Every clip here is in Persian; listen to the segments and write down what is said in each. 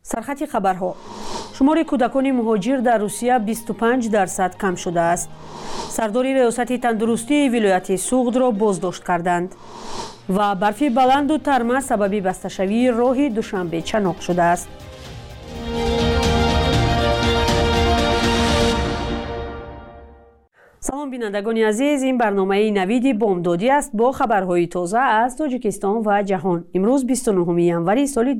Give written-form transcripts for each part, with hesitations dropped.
سرخط خبرها: شمار کودکان مهاجر در روسیه 25% کم شده است. سردار ریاست تندرستی ولایت سوغد را بازداشت کردند و برف بلند و ترمه سبب بسته‌شوی راه دوشنبه چناق شده است. سلام بینندگان عزیز، این برنامه نوید بامدادی است با خبرهای تازه از تاجیکستان و جهان. امروز 29 ینوری سال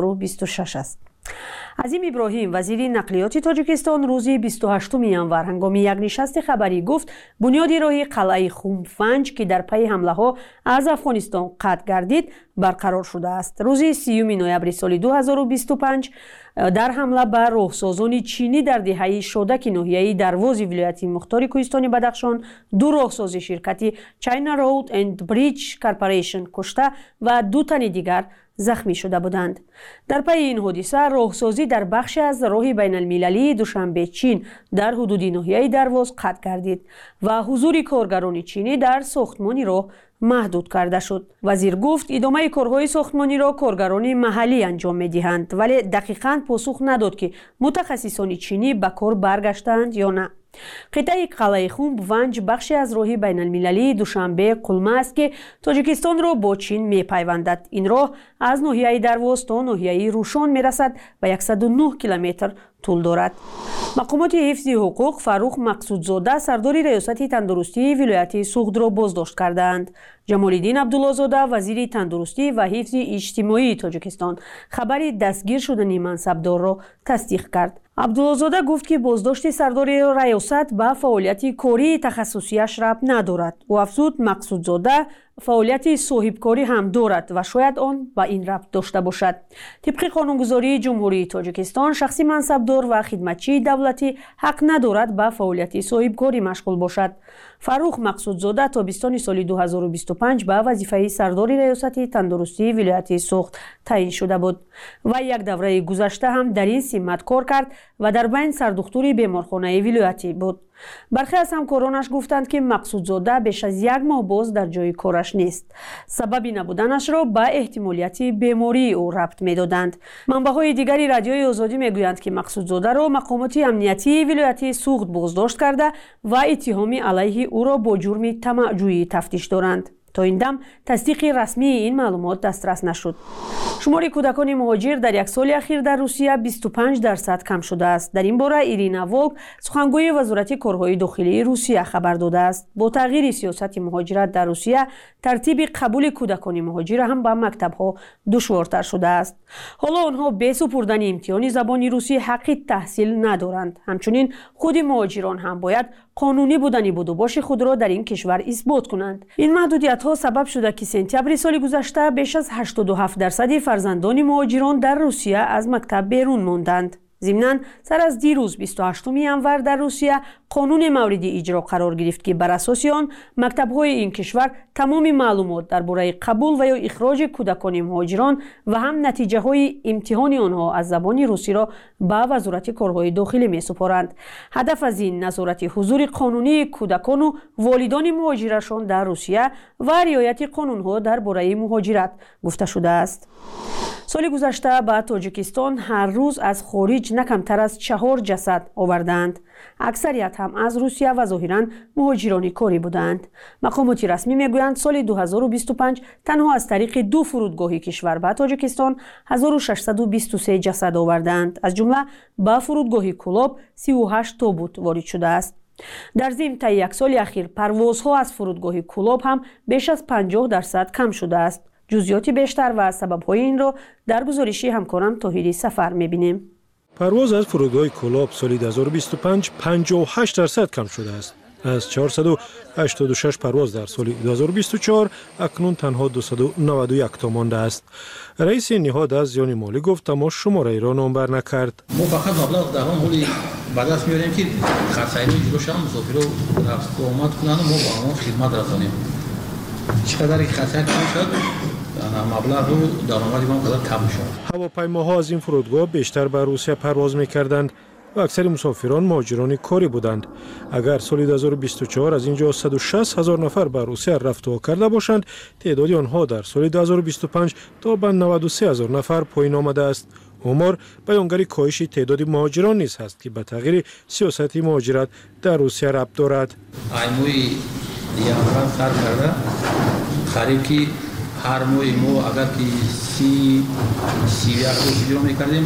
2026 است. عظیم ابراهیم وزیر نقلیات تاجیکستان روز 28 ینور هنگام یک نشست خبری گفت بنیاد راه قلعه خونفنج که در پی حمله ها از افغانستان قطع گردید برقرار شده است. روز 30 نوامبر سال 2025 در حمله به راهسازان چینی در دهه شودک ناحیه درواز ولایت مختار کوهستان بدخشان دو راهساز شرکت چاینا رود اند بریج کارپوریشن کشته و دو تن دیگر زخمی شده بودند. در پی این حادثه راهسازی در بخش از راه بین المللی دوشنبه چین در حدود ناحیه درواز قطع گردید و حضور کارگران چینی در ساختمانی راه محدود کرده شد. وزیر گفت ادامه کارهای ساختمانی را کارگران محلی انجام می‌دهند، ولی دقیقاً پاسخ نداد که متخصصان چینی به کار برگشتند یا نه. قطعه قلعه خونفنج بخشی از راه بین المللی دوشنبه قلمه است که تاجیکستان را با چین می‌پیوندد. این راه از ناحیه درواز تا ناحیه روشان می‌رسد و 109 کیلومتر طول دارد. مقامات حفظ حقوق فاروق مقصودزاده سردار ریاست تندرستی ولایت سوغد را بازداشت کردند. جمال‌الدین عبدالله‌زاده وزیر تندرستی و حفظ اجتماعی تاجیکستان خبر دستگیر شدن منصبدار را تصدیق کرد. عبدالله‌زاده گفت که بازداشت سردار ریاست به فعالیت کاری تخصصیش ربط ندارد. او افزود مقصودزاده فعالیت صاحبکاری هم دارد و شاید آن با این ربط داشته باشد. طبق قانونگذاری جمهوری تاجیکستان شخصی منصبدار و خدمتچی دولتی حق ندارد به فعالیت صاحبکاری مشغول باشد. فاروق مقصودزاده تابستان سال 2025 به وظیفه سردار ریاست تندرستی ولایت سوغد تعیین شده بود و یک دوره گذشته هم در این سمت کار کرد و در بین سردختور بیمارخانه ولایتی بود. برخی از همکارانش گفتند که مقصودزاده بیش از یک ماه باز در جای کارش نیست. سبب نبودنش را به احتمالیت بیماری او ربط می‌دادند. منبع‌های دیگری رادیوی آزادی میگویند که مقصودزاده را مقامات امنیتی ولایت سوغد بازداشت کرده و اتهام علیه او را با جرم طمع‌جویی تفتیش دارند. تا این دم تصدیق رسمی این معلومات دسترس نشد. شمار کودکان مهاجر در یک سال اخیر در روسیه 25% کم شده است. در این باره ایرینا ولک سخنگوی وزارت کارهای داخلی روسیه خبر داده است. با تغییر سیاست مهاجرت در روسیه ترتیب قبول کودکان مهاجر هم به مکتب‌ها دشوارتر شده است. حالا آنها به سپردن امتحان زبان روسی حق تحصیل ندارند. همچنین خود مهاجران هم باید قانونی بودن بودوباش خود را در این کشور اثبات کنند. این محدودیت ها سبب شده که سپتامبر سال گذشته بیش از 87% فرزندان مهاجران در روسیه از مکتب بیرون ماندند. ضمناً سر از دیروز 28 ینور در روسیه قانون مورد اجرا قرار گرفت که بر اساس آن مکتب‌های این کشور تمام معلومات درباره قبول و یا اخراج کودکان مهاجران و هم نتیجه‌های امتحان آنها از زبان روسی را به وزارت کارهای داخلی می‌سپارند. هدف از این نظارت حضور قانونی کودکان و والدان مهاجرشان در روسیه و رعایت قانون‌ها درباره مهاجرت گفته شده است. سال گذشته به تاجیکستان هر روز از خارج نه کمتر از 4 جسد آوردند. اکثریت هم از روسیه و ظاهراً مهاجران کاری بودند. مقامات رسمی میگویند سال 2025 تنها از طریق 2 فرودگاه کشور به تاجیکستان 1623 جسد آوردند. از جمله به فرودگاه کولاب 38 تابوت وارد شده است. در ضمن طی یک سال اخیر پروازها از فرودگاه کولاب هم بیش از 50% کم شده است. جزئیات بیشتر و سبب‌های این را در گزارش همکارم طاهری سفر می‌بینیم. پرواز از فرودگاه کولاب سال 2025 58% کم شده است. از 486 پرواز در سال 2024 اکنون تنها 291 تا مانده است. رئیس نهاد از زیان مالی گفت اما شماره را نامبر نکرد. ما فقط مبلغ در آن حالی به دست میاریم که خرسایی جلوش هم مسافر رو رفت و آمد کنن و ما با آنها خدمت رسانیم. چقدر که خرسایی کم شد مبلغ رو درآمد ما قدر کم شد. هواپیماها از این فرودگاه بیشتر به روسیه پرواز می‌کردند و اکثر مسافران مهاجران کاری بودند. اگر سال 2024 از اینجا 160,000 نفر به روسیه رفت و کرده باشند، تعداد آنها در سال 2025 تا به 93,000 نفر پایین آمده است. آمار بیانگر کاهش تعداد مهاجران نیز است که به تغییر سیاست مهاجرت در روسیه ربط دارد. ایموی یانوار سر کرده خریب که هر موی مو اگر که 31 روز بیرون میکردیم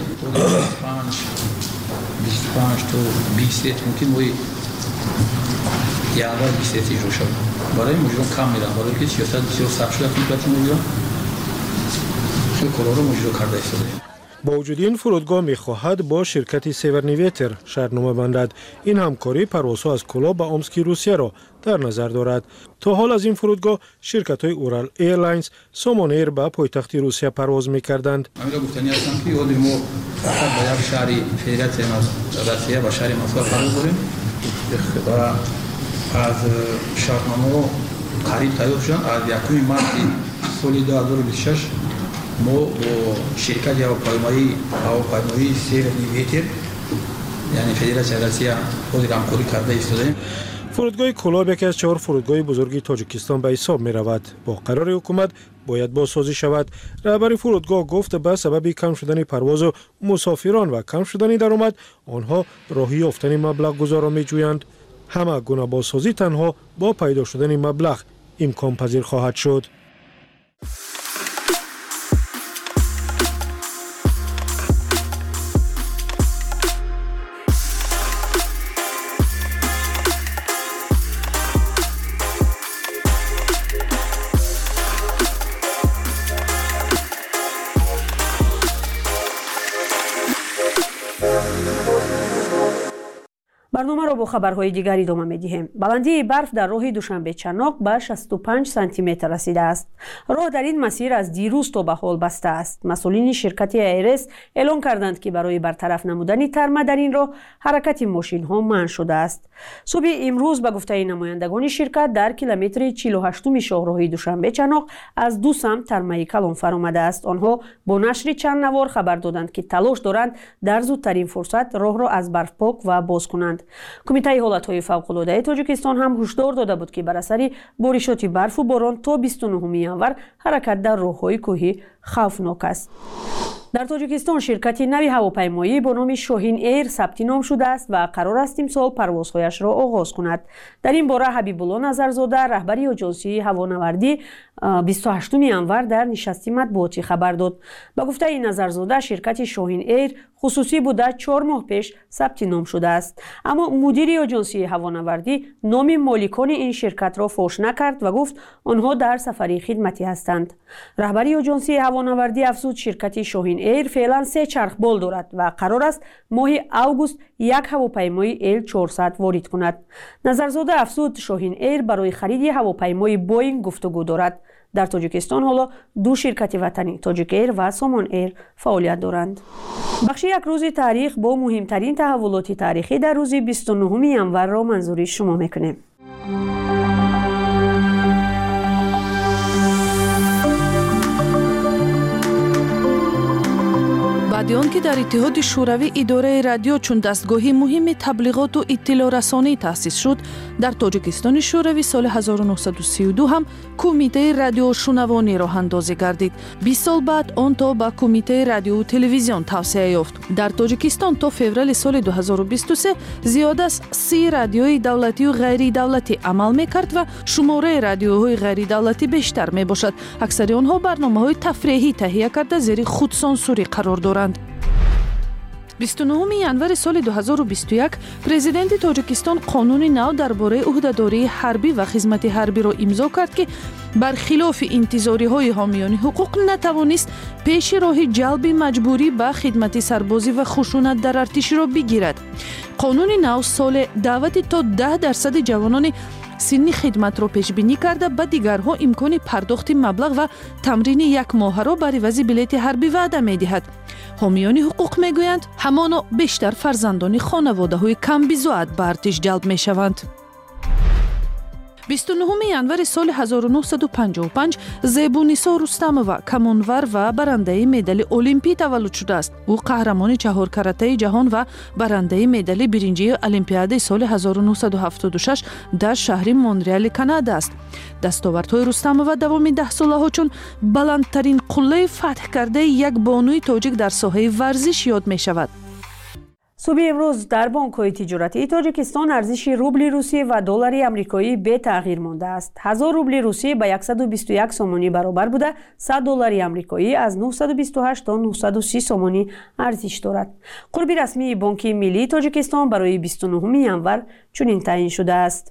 25 تا 20 ممکن موی یانوار 20 رو شد. برای مجرم کم میرن برای که سیاست بسیار سخت شده که مجرم خیلی کلا رو مجرم کرده شده. با وجود این فرودگاه می‌خواهد با شرکت سیورنیویتر شرطنامه بندد. این همکاری پروازها از کلا به امسک روسیه را در نظر دارد. تا حال از این فرودگاه شرکت‌های اورال ایرلاینز، سومون ایر به پایتخت روسیه پرواز می‌کردند. من گفتنی هستم که اون ما فقط به یک شهر فدراسیون روسیه و شهر مسکو پرواز داریم و از شرطنامه قریب تایید شدن از 1 مارس سال 2026 ما با شرکت هواپیمایی سیورنیویتر یعنی فدراسیون روسیه خود همکاری کرده ایستادیم. فرودگاه کلاب یکی از 4 فرودگاه بزرگی تاجیکستان به حساب می رود. با قرار حکومت باید بازسازی شود. رهبر فرودگاه گفت به سبب کم شدن پرواز و مسافران و کم شدن درآمد آنها راهی یافتن مبلغ گذار می جویند. همه گونه بازسازی تنها با پیدا شدن مبلغ امکان پذیر خواهد شد. برنامه را با خبرهای دیگر ادامه می‌دهیم. بلندی برف در راه دوشنبه چناق به 65 سانتی متر رسیده است. راه در این مسیر از دیروز تا به حال بسته است. مسئولین شرکت ایرس اعلام کردند که برای برطرف نمودن ترمه در این راه حرکت ماشین‌ها منع شده است. صبح امروز به گفته نمایندگان شرکت در کیلومتر 48 شاهراه دوشنبه چناق از دو سمت ترمه کلان فرآمده است. آنها با نشر چند نوار خبر دادند که تلاش دارند در زودترین فرصت راه را از برف پاک و باز کنند. کمیته حالتهای فوق‌العاده تاجیکستان هم هشدار داده بود که بر اثر بارشات برف و باران تا 29 ینور حرکت در راه‌های کوهی خوفناک است. در تاجیکستان شرکت نوی هواپیمایی با نام شاهین ایر ثبت نام شده است و قرار است امسال پروازهایش را آغاز کند. در این باره حبیب الله نظرزاده رهبر آژانسی هوانوردی 28 ینور در نشست مطبوعاتی خبر داد. با گفته این نظرزاده شرکت شاهین ایر خصوصی بوده 4 ماه پیش ثبت نام شده است، اما مدیر آژانسی هوانوردی نام مالکان این شرکت را فاش نکرد و گفت آنها در سفری خدمتی هستند. رهبر آژانسی هوانوردی افزود شرکت شاهین ایر فعلا 3 چرخبال دارد و قرار است ماه اوگوست یک هواپیمای ال 400 وارد کند. نظرزاده افزود شاهین ایر برای خرید هواپیمای بوئینگ گفتگو دارد. در تاجیکستان حالا 2 شرکت وطنی تاجیک ایر و سومون ایر فعالیت دارند. بخش یک روز تاریخ با مهمترین تحولات تاریخی در روز 29 ینور را منظوری شما میکنیم. بعد آن که در اتحاد شوروی اداره رادیو چون دستگاهی مهم تبلیغات و اطلاع رسانی تأسیس شد، در تاجیکستان شوروی سال 1932 هم کمیته رادیو شنوانی راه اندازی گردید. 20 سال بعد آن تا به کمیته رادیو و تلویزیون توسعه یافت. در تاجیکستان تا فوریه سال 2023 زیاد از 30 رادیوی دولتی و غیر دولتی عمل می‌کرد و شماره رادیوهای غیر دولتی بیشتر میباشد. اکثر آنها برنامه‌های تفریحی تهیه کرده زیر خودسانسوری قرار دارند. 29 ینور سال 2021 پرزیدنت تاجیکستان قانون نو درباره عهده‌داری حربی و خدمت حربی را امضا کرد که برخلاف انتظاری‌های حامیان حقوق نتوانست پیش راه جلب مجبوری به خدمت سربازی و خشونت در ارتش را بگیرد. قانون نو سال دعوت تا 10% جوانان سنی خدمت را پیش بینی کرده به دیگرها امکان پرداخت مبلغ و تمرین 1 ماه را بر عوض بلیط حربی وعده می‌دهد. حامیان حقوق میگویند همانا بیشتر فرزندان خانواده‌های کم بزاعت به ارتش جلب میشوند. 29 январи соли 1955 зебуниса рустамова камонвар ва барандаи медали олимпӣ таваллуд шудааст. ӯ қаҳрамони чаҳоркаратаи ҷаҳон ва барандаи медали биринҷии олимпиадаи соли 1976 дар шаҳри Монреали, Канада аст. дастовардҳои Рустамова давоми 10 солаҳо чун баландтарин қуллаи фатҳ кардаи як бонуи тоҷик дар соҳаи варзиш ёд мешавад. صبح امروز در بانک‌های تجارتی تاجیکستان ارزش روبل روسیه و دلار آمریکایی به تغییر مانده است. 1000 روبل روسیه به 121 سومانی برابر بوده، 100 دلار آمریکایی از 928 تا 930 سومانی ارزش دارد. قرب رسمی بانک ملی تاجیکستان برای 29 ینور چنین تعیین شده است.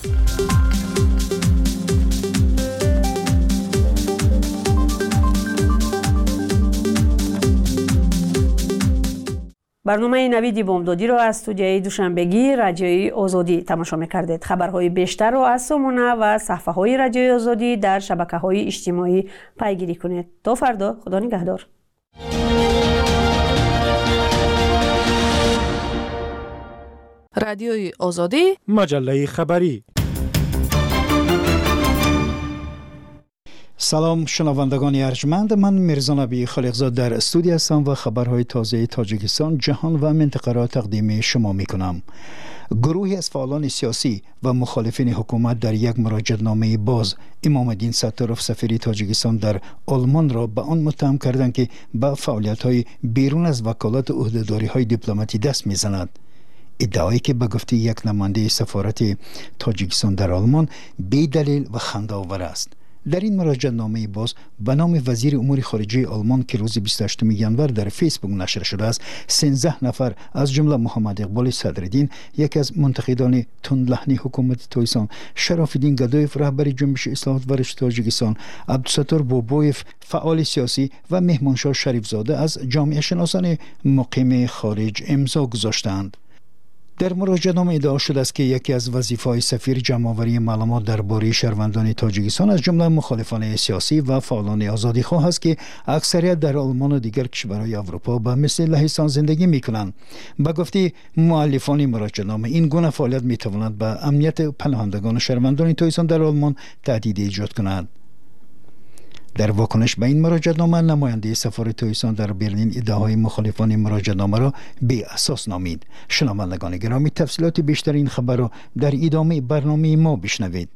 برنامه نوید بامدادی را از استودیوی دوشنبگی رادیوی آزادی تماشا می‌کردید. خبرهای بیشتر را از سامانه و صفحه‌های رادیوی آزادی در شبکه‌های اجتماعی پیگیری کنید. تا فردا، خدا نگهدار. رادیوی آزادی، مجله خبری. سلام شنوندگان ارجمند، من میرزا نبی خالقزاد در استودیو هستم و خبرهای تازه تاجیکستان، جهان و منطقه را تقدیم شما میکنم. گروهی از فعالان سیاسی و مخالفین حکومت در یک مراجعه‌نامه باز امام الدین ستاروف سفیر تاجیکستان در آلمان را به آن متهم کردند که به فعالیت‌های بیرون از وکالت عهده‌داری‌های دیپلماتی دست میزند. ادعایی که به گفته یک نماینده سفارت تاجیکستان در آلمان بی دلیل و خنده‌آور است. در این مراجعه‌نامه باز به نام وزیر امور خارجه آلمان که روز 28 ینور در فیسبوک نشر شده است، 13 نفر از جمله محمد اقبال صدرالدین، یکی از منتقدان تندلحنی حکومت تویسان، شراف‌الدین گدایف رهبر جنبش اصلاحات و رشد تاجیکستان، عبدالستار بوبویف فعال سیاسی و مهمانشاه شریفزاده از جامعه شناسان مقیم خارج امضا گذاشتند. در مراجعه‌نامه ادعا شده است که یکی از وظیفه‌های سفیر جمع‌آوری معلومات درباره شهروندان تاجیکستان از جمله مخالفان سیاسی و فعالان آزادیخواه است که اکثریت در آلمان و دیگر کشورهای اروپا به مثل لهستان زندگی می‌کنند. به گفته مؤلفان مراجعه‌نامه، این گونه فعالیت می‌تواند به امنیت پناهندگان و شهروندان تاجیکستان در آلمان تهدید ایجاد کند. در واکنش به این مراجعه‌نامه، نماینده سفارت تاجیکستان در برلین ادعاهای مخالفان مراجعه‌نامه را بی اساس نامید. شنوندگان گرامی، تفصیلات بیشتر این خبر را در ادامه برنامه ما بشنوید.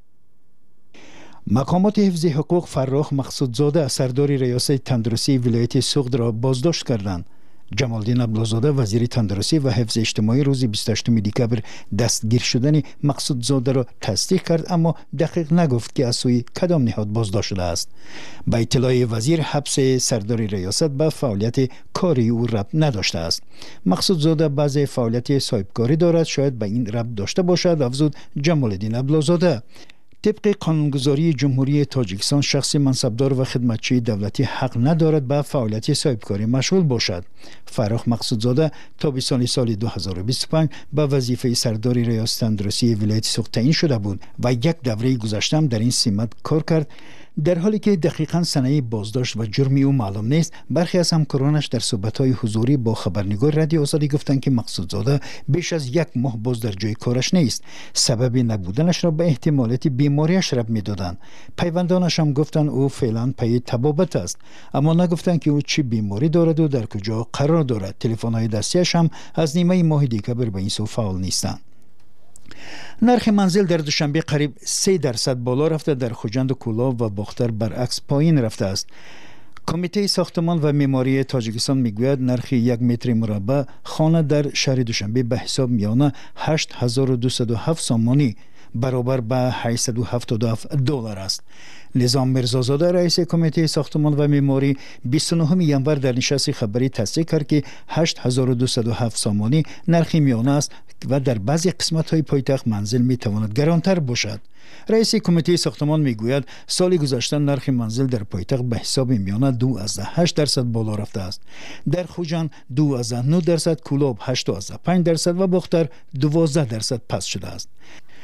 مقامات حفظ حقوق فرخ مقصودزاده سردار ریاست تندرستی ولایت سوخت را بازداشت کردند. جمالدین عبدالزاده وزیر تندرستی و حفظ اجتماعی روز 28 دکبر دستگیر شدن مقصودزاده را تصدیق کرد، اما دقیق نگفت که از سوی کدام نهاد بازداشت شده است. با اطلاع وزیر، حبس سردار ریاست به فعالیت کاری او ربط نداشته است. مقصودزاده بعض فعالیت صاحبکاری دارد، شاید به این ربط داشته باشد، افزود جمالدین عبدالزاده. طبق قانونگذاری جمهوری تاجیکستان، شخص منصبدار و خدمتچی دولتی حق ندارد به فعالیت صاحبکاری مشغول باشد. فرخ مقصودزاده تابستان سال 2025 به وظیفه سردار ریاست تندرستی ولایت سوخت تعیین شده بود و یک دوره گذشته در این سمت کار کرد. در حالی که دقیقاً سنه بازداشت و جرمی او معلوم نیست، برخی از همکارانش در صحبت‌های حضوری با خبرنگار رادیو آزادی گفتند که مقصودزاده بیش از یک ماه باز در جای کارش نیست. سبب نبودنش را به احتمالات بیماریش ربط می‌دادند. پیوندانش هم گفتند او فعلا پی طبابت است، اما نگفتند که او چه بیماری دارد و در کجا قرار دارد. تلفن‌های دستیش هم از نیمه ماه دکبر به این سو فعال نیستند. نرخ منزل در دوشنبه قریب 3% بالا رفته، در خوجند و کولاب و باختر برعکس پایین رفته است. کمیته ساختمان و معماری تاجیکستان میگوید نرخ یک متر مربع خانه در شهر دوشنبه به حساب میانه 8207 سومانی برابر به 877 دلار است. نظام میرزازاده رئیس کمیته ساختمان و معماری 29 ینور در نشست خبری تصدیق کرد که 8207 سومانی نرخ میانه است و در بعضی قسمت‌های پایتخت منزل میتواند گرانتر باشد. رئیس کمیته ساختمان میگوید سال گذشته نرخ منزل در پایتخت به حساب میانه 2.8% بالا رفته است. در خوجند 2.9%، کولاب 8.5% و باختر 12% پست شده است.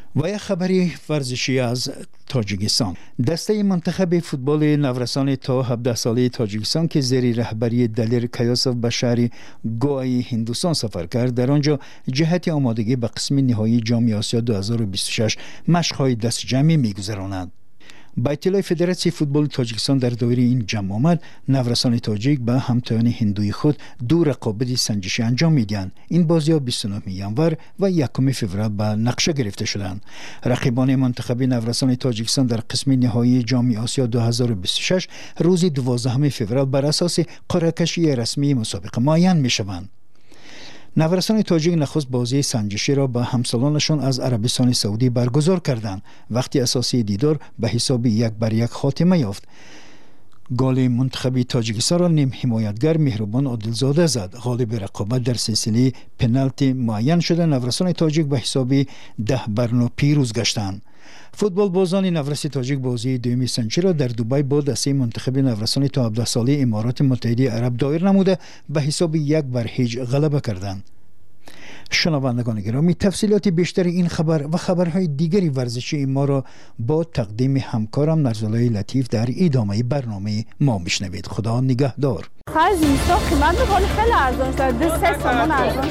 و یک خبری ورزشی از تاجیکستان. دسته منتخب فوتبال نورسان تا 17 ساله تاجیکستان که زیر رهبری دلیر کیاسف به شهر گوای هندوستان سفر کرد، در آنجا جهت آمادگی به قسم نهایی جام آسیا 2026 مشق‌های دست جمعی می‌گذراند. با اطلاع فدراسیون فوتبال تاجیکستان در دایره این جمع آمد، نورسان تاجیک به همتایان هندوی خود دو رقابت سنجشی انجام میدهند. این بازی‌ها 29 ینور و 1 فوریه به نقشه گرفته شدند. رقیبان منتخب نورسان تاجیکستان در قسم نهایی جام آسیا 2026 روز 12 فوریه بر اساس قرعه کشی رسمی مسابقه معین میشوند. نورسان تاجیک نخست بازی سنجشی را با همسالانشان از عربستان سعودی برگزار کردند، وقتی اساسی دیدار به حساب 1-1 خاتمه یافت. گل منتخب تاجیکستان را نیم حمایتگر مهربان عادلزاده زد. غالب رقابت در سلسله پنالتی معین شده، نورسان تاجیک به حساب 10-9 پیروز گشتند. فوتبال بازان نورس تاجیک بازی دومی سنجشی را در دبی با دسته منتخب نورسان تا 17 ساله امارات متحده عرب دایر نموده به حساب 1-0 غلبه کردند. شنوندگان گرامی، تفصیلات بیشتر این خبر و خبرهای دیگری ورزشی ما را با تقدیم همکارم نرزالای لطیف در ادامه برنامه ما میشنوید. خدا نگهدار. خرج اینستا قیمت بخوری خیلی ارزان شده، 2-3 تومان ارزان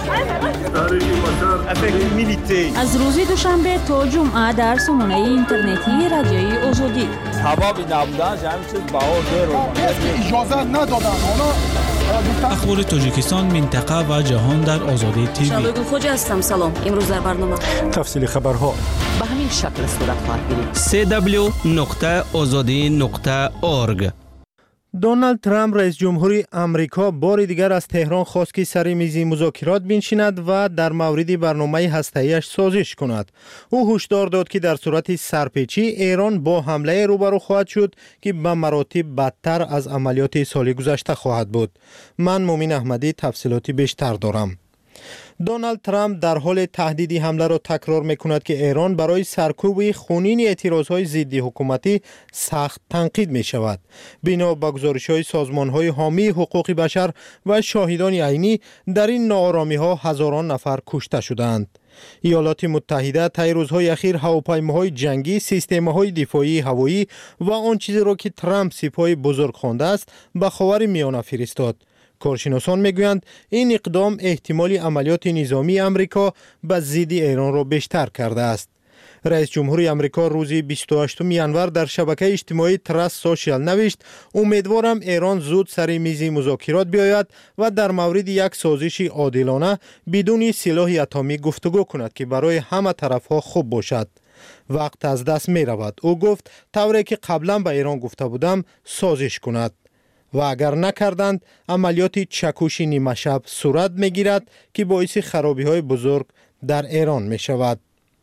شده. از روز دوشنبه تا جمعه در سامانه اینترنتی رادیوی آزادی حبابی نبودن همین چیز بها اجازه ندادن. اخبار تاجیکستان، منطقه و جهان در آزادی تیوی. شبگون خوجا هستم. سلام. امروز در برنامه تفصیل خبرها به همین شکل صورت خواهد گرفت. www.azadi.org. دونالد ترامپ رئیس جمهوری آمریکا بار دیگر از تهران خواست که سر میز مذاکرات بنشیند و در مورد برنامه هسته‌ایش سازش کند. او هشدار داد که در صورت سرپیچی ایران با حمله روبرو خواهد شد که به مراتب بدتر از عملیات سال گذشته خواهد بود. من مومن احمدی تفصیلاتی بیشتر دارم. دونالد ترامپ در حال تهدید حمله را تکرار می‌کند که ایران برای سرکوب خونین اعتراضهای ضد حکومتی سخت تنقید می‌شود. بنا به گزارش‌های سازمان‌های حامی حقوق بشر و شاهدان عینی، در این ناآرامی‌ها هزاران نفر کشته شدند. ایالات متحده طی روزهای اخیر هواپیماهای جنگی، سیستم‌های دفاعی هوایی و آن چیزی را که ترامپ سپاه بزرگ خوانده است به خاورمیانه فرستاد. کارشناسان میگویند این اقدام احتمالی عملیات نظامی امریکا به ضد ایران را بیشتر کرده است. رئیس جمهوری امریکا روز 28 ینور در شبکه اجتماعی ترست سوشیال نوشت: امیدوارم ایران زود سر میز مذاکرات بیاید و در مورد یک سازش عادلانه بدون سلاح اتمی گفتگو کند که برای همه طرفها خوب باشد. وقت از دست می رود. او گفت طوری که قبلا به ایران گفته بودم سازش کند و اگر نکردند عملیات چکشی نیمه شب صورت میگیرد که باعث خرابی های بزرگ در ایران می شود.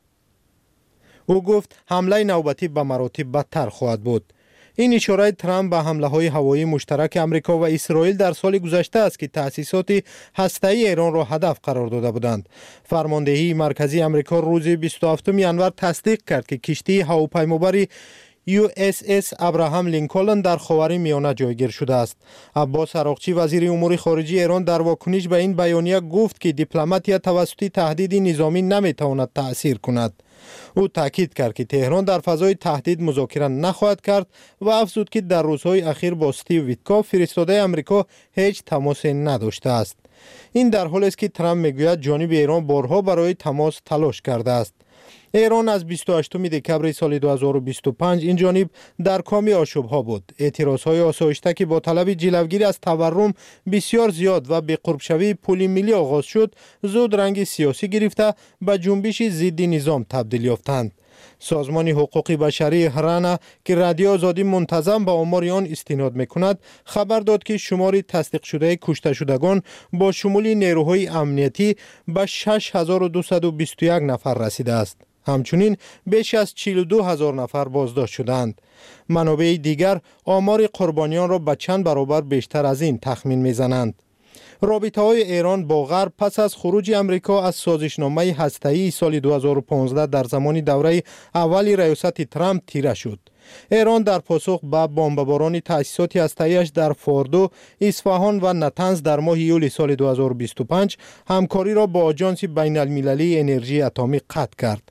او گفت حمله نوبتی به مراتب بدتر خواهد بود. این اشاره ترامپ به حمله های هوایی مشترک امریکا و اسرائیل در سال گذشته است که تأسیسات هسته‌ای ایران را هدف قرار داده بودند. فرماندهی مرکزی امریکا روز 27 ینور تصدیق کرد که کشتی هواپیمابر USS ابراهام لینکلن در خاورمیانه جایگیر شده است. عباس عراقچی وزیر امور خارجه ایران در واکنش به این بیانیه گفت که دیپلماتیا توسط تهدید نظامی نمیتواند تأثیر کند. او تاکید کرد که تهران در فضای تهدید مذاکره نخواهد کرد و افزود که در روزهای اخیر با استیو ویتکوف فرستاده آمریکا هیچ تماس نداشته است. این در حالی است که ترامپ میگوید جانب ایران بارها برای تماس تلاش کرده است. ایران از 28 دکمبر سال 2025 این جانب در کام آشوب‌ها بود. اعتراض‌های آسایشته که با طلب جلوگیری از تورم بسیار زیاد و به قرب شوی پول ملی آغاز شد، زود رنگ سیاسی گرفته به جنبش ضد نظام تبدیل یافتند. سازمان حقوق بشری هرانا که رادیو آزادی منتظم به آمار آن استناد می‌کند، خبر داد که شمار تصدیق شده کشته شدگان با شمول نیروهای امنیتی به 6221 نفر رسیده است. همچنین بیش از 42,000 نفر بازداشت شدند. منابع دیگر آمار قربانیان را به چند برابر بیشتر از این تخمین می‌زنند. رابطه‌های ایران با غرب پس از خروج امریکا از سازشنامه هسته‌ای سال 2015 در زمان دوره اول ریاست ترامپ تیره شد. ایران در پاسخ به بمباران تأسیسات هسته‌ایش در فوردو، اصفهان و نتنز در ماه یولی سال 2025 همکاری را با آژانس بین‌المللی انرژی اتمی قطع کرد.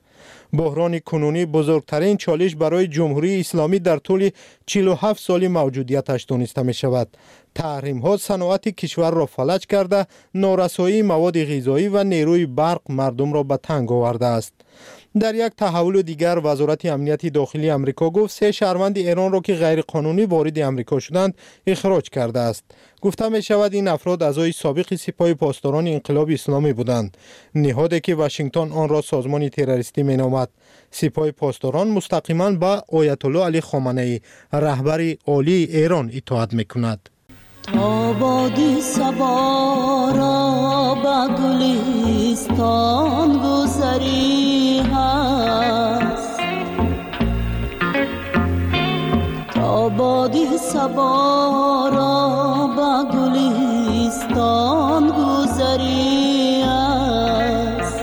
بحران کنونی بزرگترین چالش برای جمهوری اسلامی در طول 47 سال موجودیتش دانسته می شود. تحریم ها صنعت کشور را فلج کرده، نارسایی مواد غذایی و نیروی برق مردم را به تنگ آورده است. در یک تحول دیگر وزارت امنیت داخلی امریکا گفت 3 شهروند ایران را که غیر قانونی وارد امریکا شدند اخراج کرده است. گفته می شود این افراد اعضای سابق سپاه پاسداران انقلاب اسلامی بودند. نهادی که واشنگتن آن را سازمان تروریستی می نامد. سپاه پاسداران مستقیما به آیت الله علی خامنه‌ای رهبر عالی ایران اطاعت می کند. تا بادی صبا را به گلستان گذری هست، تا بادی صبا را به گلستان گذری هست،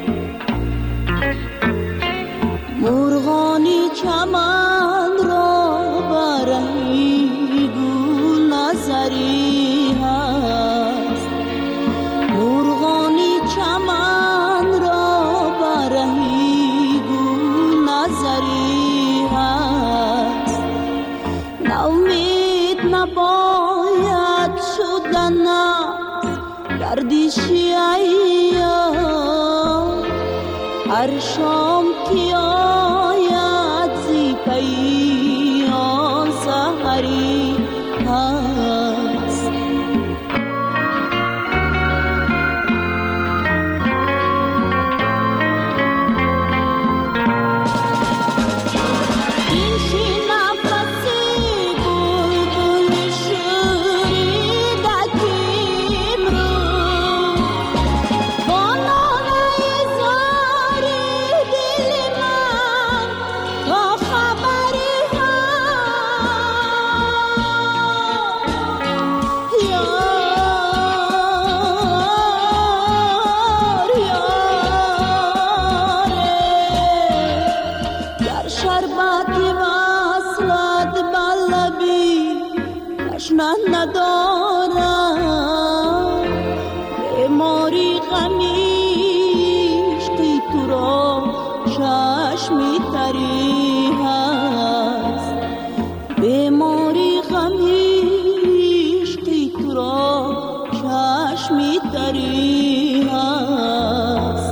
مرغانی چمن را برهی نظری هست، مرغانی چمن را برهی نظری هست، ناامید نباید شدن گردشی ایام، هر شام که آید زی پیان سحری هست. این شی نفسی بلبل شوریده کیم رو، با ناله زاری دل من تا خبری ندارم، بیماری غمیش که تو را چشمی تری هست، بیماری غمیش که تو را چشمی تری هست.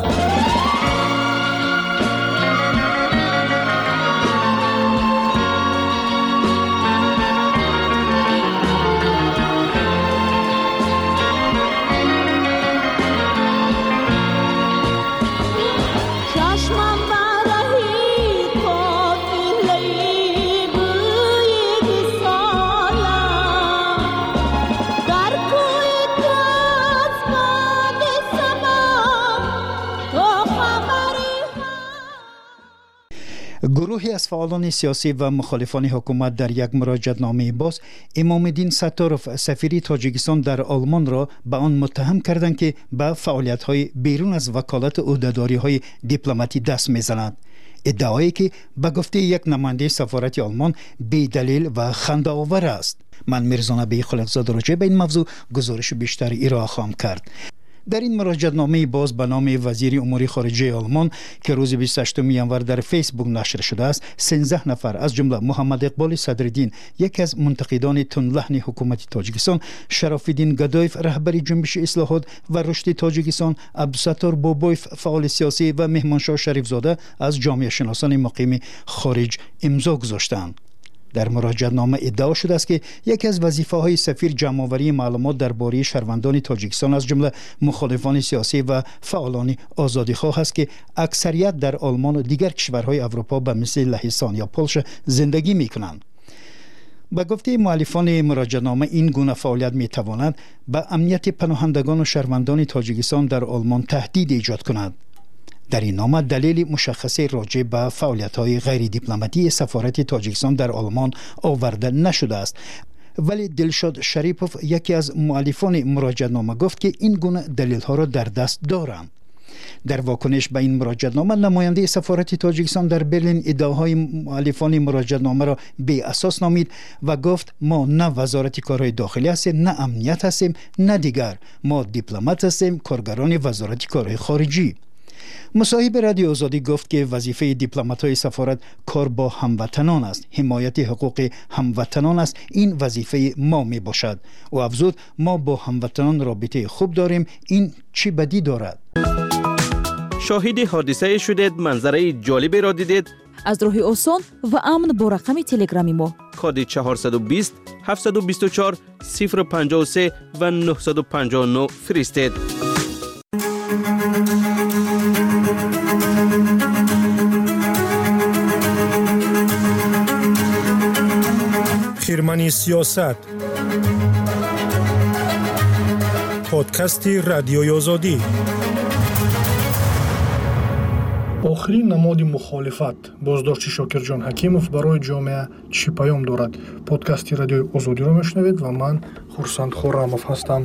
گروهی از فعالان سیاسی و مخالفان حکومت در یک مراجعه‌نامه باز امام‌الدین ستارov سفیر تاجیکستان در آلمان را به آن متهم کردند که به فعالیت‌های بیرون از وکالت عهده‌داری‌های دیپلماتی دست می‌زند. ادعایی که به گفته یک نماینده سفارت آلمان بی دلیل و خنده‌آور است. من میرزا نبی خلیق‌زاده راجع به این موضوع گزارش بیشتری ارائه خواهم کرد. در این مراجعه‌نامه باز به نام وزیر امور خارجه آلمان که روز 28 ینور در فیسبوک نشر شده است، 13 نفر از جمله محمد اقبال صدرالدین، یکی از منتقدان تندلحن حکومت تاجیکستان، شراف‌الدین گدایف رهبر جنبش اصلاحات و رشد تاجیکستان، عبدالستار بابایف فعال سیاسی و مهمانشاه شریفزاده از جامعه شناسان مقیم خارج امضا گذاشتند. در مراجعه‌نامه ادعا شده است که یکی از وظیفه‌های سفیر جمع‌آوری معلومات درباره شهروندان تاجیکستان از جمله مخالفان سیاسی و فعالان آزادیخواه است که اکثریت در آلمان و دیگر کشورهای اروپا به مثل لهستان یا پولش زندگی می‌کنند. به گفته مؤلفان مراجعه‌نامه این گونه فعالیت می‌تواند به امنیت پناهندگان و شهروندان تاجیکستان در آلمان تهدید ایجاد کند. در این نامه دلیل مشخصی راجع به فعالیت‌های غیر دیپلماتی سفارت تاجیکستان در آلمان آورده نشده است، ولی دلشاد شریپوف یکی از مؤلفان مراجعه‌نامه گفت که این گونه دلیل‌ها را در دست دارند. در واکنش به این مراجعه‌نامه نماینده سفارت تاجیکستان در برلین ادعاهای مؤلفان مراجعه‌نامه را بی اساس نامید و گفت ما نه وزارت کارهای داخلی هستیم، نه امنیت هستیم، نه دیگر، ما دیپلمات هستیم، کارگران وزارت کارهای خارجی. مصاحب رادیو آزادی گفت که وظیفه دیپلمات‌های سفارت کار با هموطنان است. حمایت حقوق هموطنان است. این وظیفه ما می باشد. و افزود ما با هموطنان رابطه خوب داریم. این چی بدی دارد؟ شاهد حادثه شدید، منظره جالبی را دیدید. از راه آسان و امن با رقم تلگرامی ما کد 420 724 053 و 959 فرستید. خیرمنی سیاست، پادکست رادیوی آزادی. آخرین نماد مخالفت بازداشت شاکرجان حکیمов برای جامعه چی پیام دارد؟ پادکست رادیوی آزادی را میشنوید و من خورسند خورمов هستم.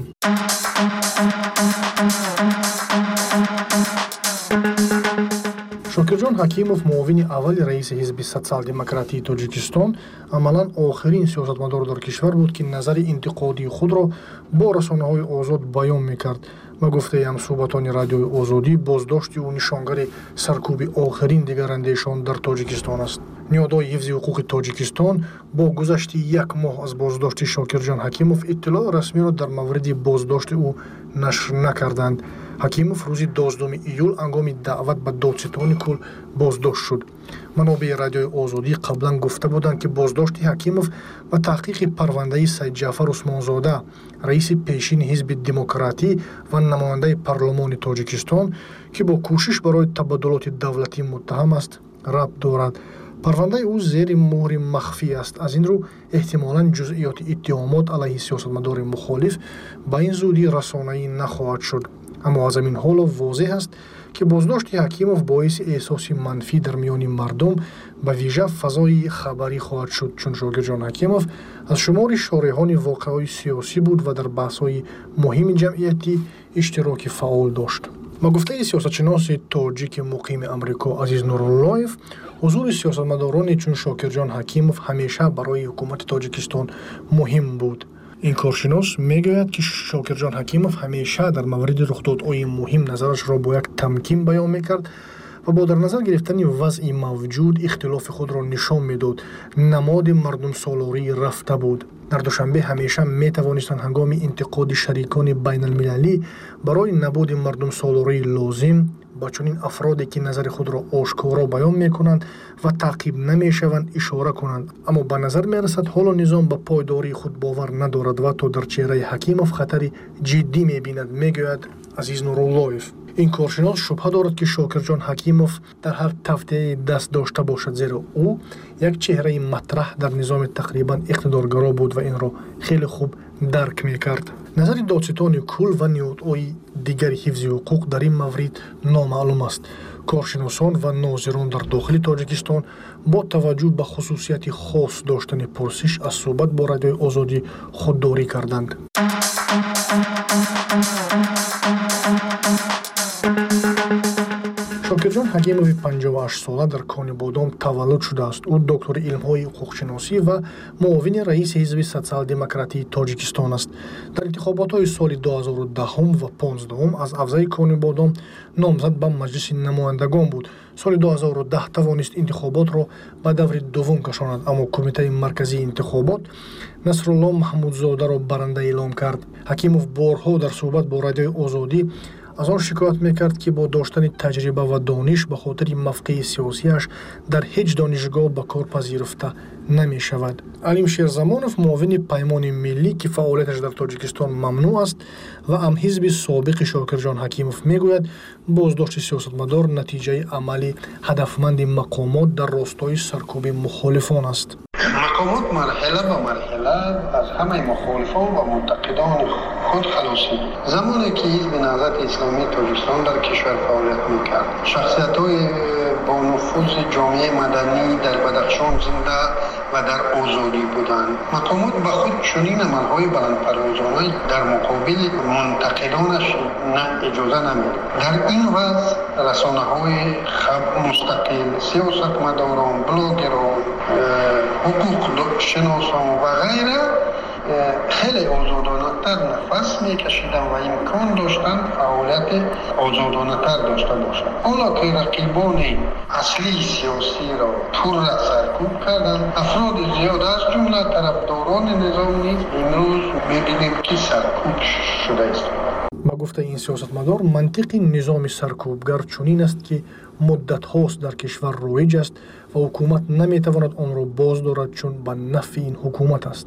شاکرجان حکیمов معاون اول رئیس حزب سوسیال دموکراتی تاجیکستان عملاً آخرین سیاستمدار در کشور بود که نظر انتقادی خود را با رسانه‌های آزاد بیان می‌کرد. و گفته همصحبتان رادیوی آزادی بازداشت او نشانگر سرکوب آخرین دگراندیشان در تاجیکستان است. نهادهای حفظ حقوق تاجیکستان با گذشت یک ماه از بازداشت شاکرجان حکیمov اطلاع رسمی را در مورد بازداشت او نشر نکردند. حکیمov روز 12 ایول هنگام دعوت به دادستان کل بازداشت شد. منابع رادیوی آزادی قبلا گفته بودند که بازداشت حکیمov و تحقیق پرونده سید جعفر عثمانزاده رئیس پیشین حزب دموکراتی و نماینده پارلمان تاجیکستان که با کوشش برای تبادلات دولتی متهم است ربط دارد. پرونده او زیر مهر مخفی است. از این رو احتمالاً جزئیات اتهامات علیه سیاستمدار مخالف به این زودی رسانه‌ای نخواهد شد. اما از این حال واضح است که بازداشت حکیمov باعث احساس منفی در میان مردم به ویژه فضای خبری خواهد شد، چون شاکرجان حکیمov از شمار شارحان واقعه‌های سیاسی بود و در بحث‌های مهم جمعیتی اشتراک فعال داشت. با گفته سیاستشناس تاجیک مقیم امریکا عزیز نوراللهیف، حضور سیاستمداران چون شاکرجان حکیمov همیشه برای حکومت تاجیکستان مهم بود. این کارشناس میگوید که شاکرجان حکیمov همیشه در مورد رخدادهای مهم نظرش را با یک تمکین بیان میکرد و با در نظر گرفتن وضع موجود اختلاف خود را نشان میداد. نماد مردم سالاری رفته بود. در دوشنبه همیشه میتوانستند هنگام انتقاد شریکان بین المللی برای نبود مردم سالاری لازم با چنین افرادی که نظر خود را آشکارا بیان میکنند و تعقیب نمیشوند اشاره کنند. اما به نظر میرسد حالا نظام به پایداری خود باور ندارد و تا در چهره حکیمov خطری جدی میبیند، میگوید عزیز نوراللهیف. این کارشناس شبهه دارد که شاکرجان حکیمov در هر تفته دست داشته باشد، زیرا او یک چهره مطرح در نظام تقریبا اقتدارگرا بود و این را خیلی خوب درک میکرد. نظر دادستان کل و نهادهای دیگر حفظ حقوق در این مورد نامعلوم است. کارشناسان و ناظران در داخل تاجیکستان با توجه به خصوصیت خاص داشتن پرسش از صحبت با رادیوی آزادی خودداری کردند. شاکرجان حکیمov 58 ساله در کان بادام تولد شده است. او دکتر علم‌های حقوق‌شناسی و معاون رئیس حزب سوسیال دموکراتی تاجیکستان است. در انتخابات‌های سال 2010 و 15 از عوضه کان بادام نامزد به مجلس نمایندگان بود. سال 2010 توانست انتخابات را به دور دوم کشاند، اما کمیته مرکزی انتخابات نصرالله محمودزاده را برنده اعلام کرد. حکیمov بارها در صحبت با رادیوی آزادی از آن شکایت میکرد که با داشتن تجربه و دانش به خاطر موقع سیاسیش در هیچ دانشگاه به کار پذیرفته نمی شود. علیم شیرزمانov معاون پیمان ملی که فعالیتش در تاجیکستان ممنوع است و هم حزب سابق شاکرجان حکیمov میگوید بازداشت سیاستمدار نتیجه عملی هدفمند مقامات در راستای سرکوب مخالفان است. مقامات مرحله به مرحله از همه مخالفان و منتقدان خود خلاصی. زمانی که حزب نهضت اسلامی تاجیکستان در کشور فعالیت میکرد، شخصیت‌های با نفوذ جامعه مدنی در بدخشان زنده و در آزادی بودند. مقامات به خود چنین عمل‌های بلندپروازانه در مقابل منتقدانش اجازه نمی‌دهند. در این وضع رسانه‌های مستقل، سیاستمداران، بلاگران، حقوق شناسان و غیره خیلی آزادانه‌تر نفس میکشیدن و امکان داشتن فعالیت آزادانه‌تر داشته باشند. حالا که رقیبان اصلی سیاسی را پر را سرکوب کردند، افراد زیاد از جمله طرفداران نظام نیز امروز می‌بینیم که سرکوب شده است. با گفته این سیاستمدار منطق نظام سرکوبگر چنین است که مدت هاست در کشور رایج است و حکومت نمیتواند آن را باز دارد چون به نفع این حکومت است.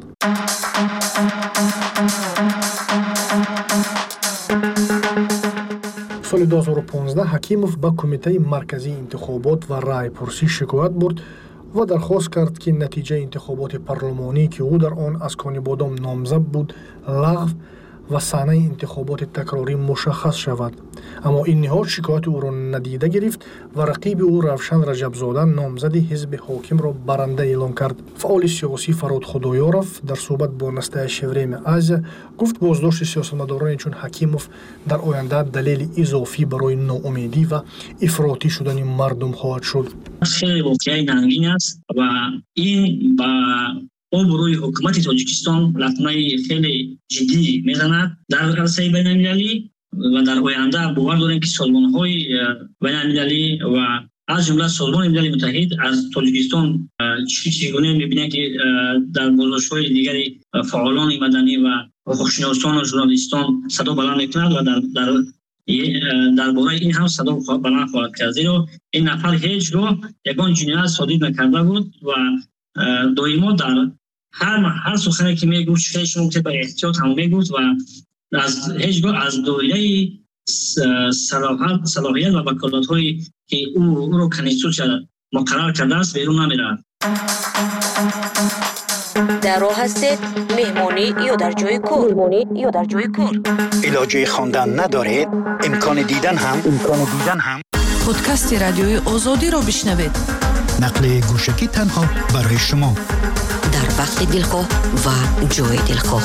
سال 2015 حکیموف به کمیته مرکزی انتخابات و رای پرسی شکایت برد و درخواست کرد که نتیجه انتخابات پارلمانی که او در آن از کانی بادام نامزد بود لغو و صحنه انتخابات تکراری مشخص شود. اما این نهاد شکایت او را ندیده گرفت و رقیب او روشن رجبزاده نامزد حزب حاکم را برنده اعلام کرد. فعال سیاسی فراد خدایارов در صحبت با نسته شوریم آزیا گفت بازداشت سیاستمداران چون حکیموف در آینده دلیل اضافی برای ناامیدی و افراطی شدن مردم خواهد شد. خیلی واقعی ننگین است و این با روی حکومت تاجیکستان لطمه خیلی جدی میزند در عرصه بین المللی و در آینده باور داریم که سازمان‌های بین المللی و از جمله سازمان ملل متحد از تاجیکستان چگونه می‌بینه که در گزارش‌های دیگری فعالان مدنی و حقوق‌شناسان و ژورنالیستان صدا بلند می‌کنند و درباره این هم صدا بلند خواهد کرد. زیرا این نفر هیچ گاه یگان جنایت صادر نکرده بود و دائما در هر سخنی که میگفت شما که به احتیاط هم میگفت و از هیچگاه از دایره صلاحیت و وکالت‌هایی که او رو کنستیتوسیون مقرر کرده است بیرون نمیرود. در راه هستید مهمانی یا در جای کار علاجه خواندن ندارید امکان دیدن هم پادکست رادیوی آزادی رو بشنوید. نقل گوشکی تنها برای شما در وقت دلخواه و جای دلخواه.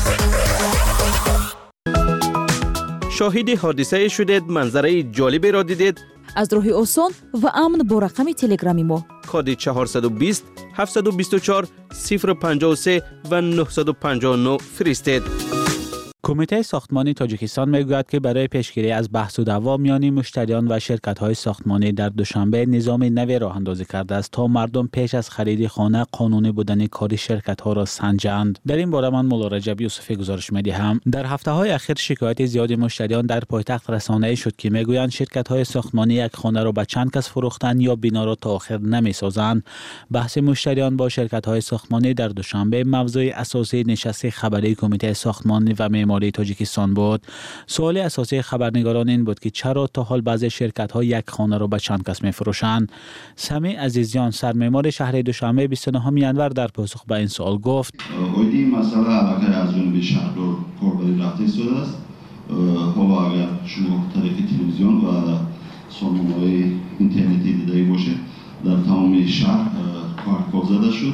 شاهد حادثه شدید، منظره جالبی را دیدید. از راه آسان و امن با رقم تلگرامی ما کد 420 724 053 و 959 فرستید. کمیته ساختمانی تاجیکستان میگوید که برای پیشگیری از بحث و دعوا میان مشتریان و شرکت‌های ساختمانی در دوشنبه نظام نوی راه اندازی کرده است تا مردم پیش از خرید خانه قانونی بودن کار شرکت‌ها را سنجند. در این باره من مولا رجب یوسفی گزارش می‌دهم. در هفته‌های اخیر شکایت زیادی مشتریان در پایتخت رسانه‌ای شد که میگویند شرکت‌های ساختمانی یک خانه را به چند کس فروختند یا بنا را تا آخر نمی‌سازند. بحث مشتریان با شرکت‌های ساختمانی در دوشنبه موضوع اساسی نشست خبری کمیته ساختمانی و معماری تاجیکستان بود. سوال اساسی خبرنگاران این بود که چرا تا حال بعضی شرکت‌ها یک خانه را به چند کس می‌فروشند. سمی عزیزیان سرمعمار شهر دوشنبه 29 ینور در پاسخ به این سوال گفت: این مسئله علاقه از جانب شهردار کاربری رفته شده است. حالا اگر شما طریق تلویزیون و سامانه‌های اینترنتی دیده باشید در تمام شهر کارت زده شد.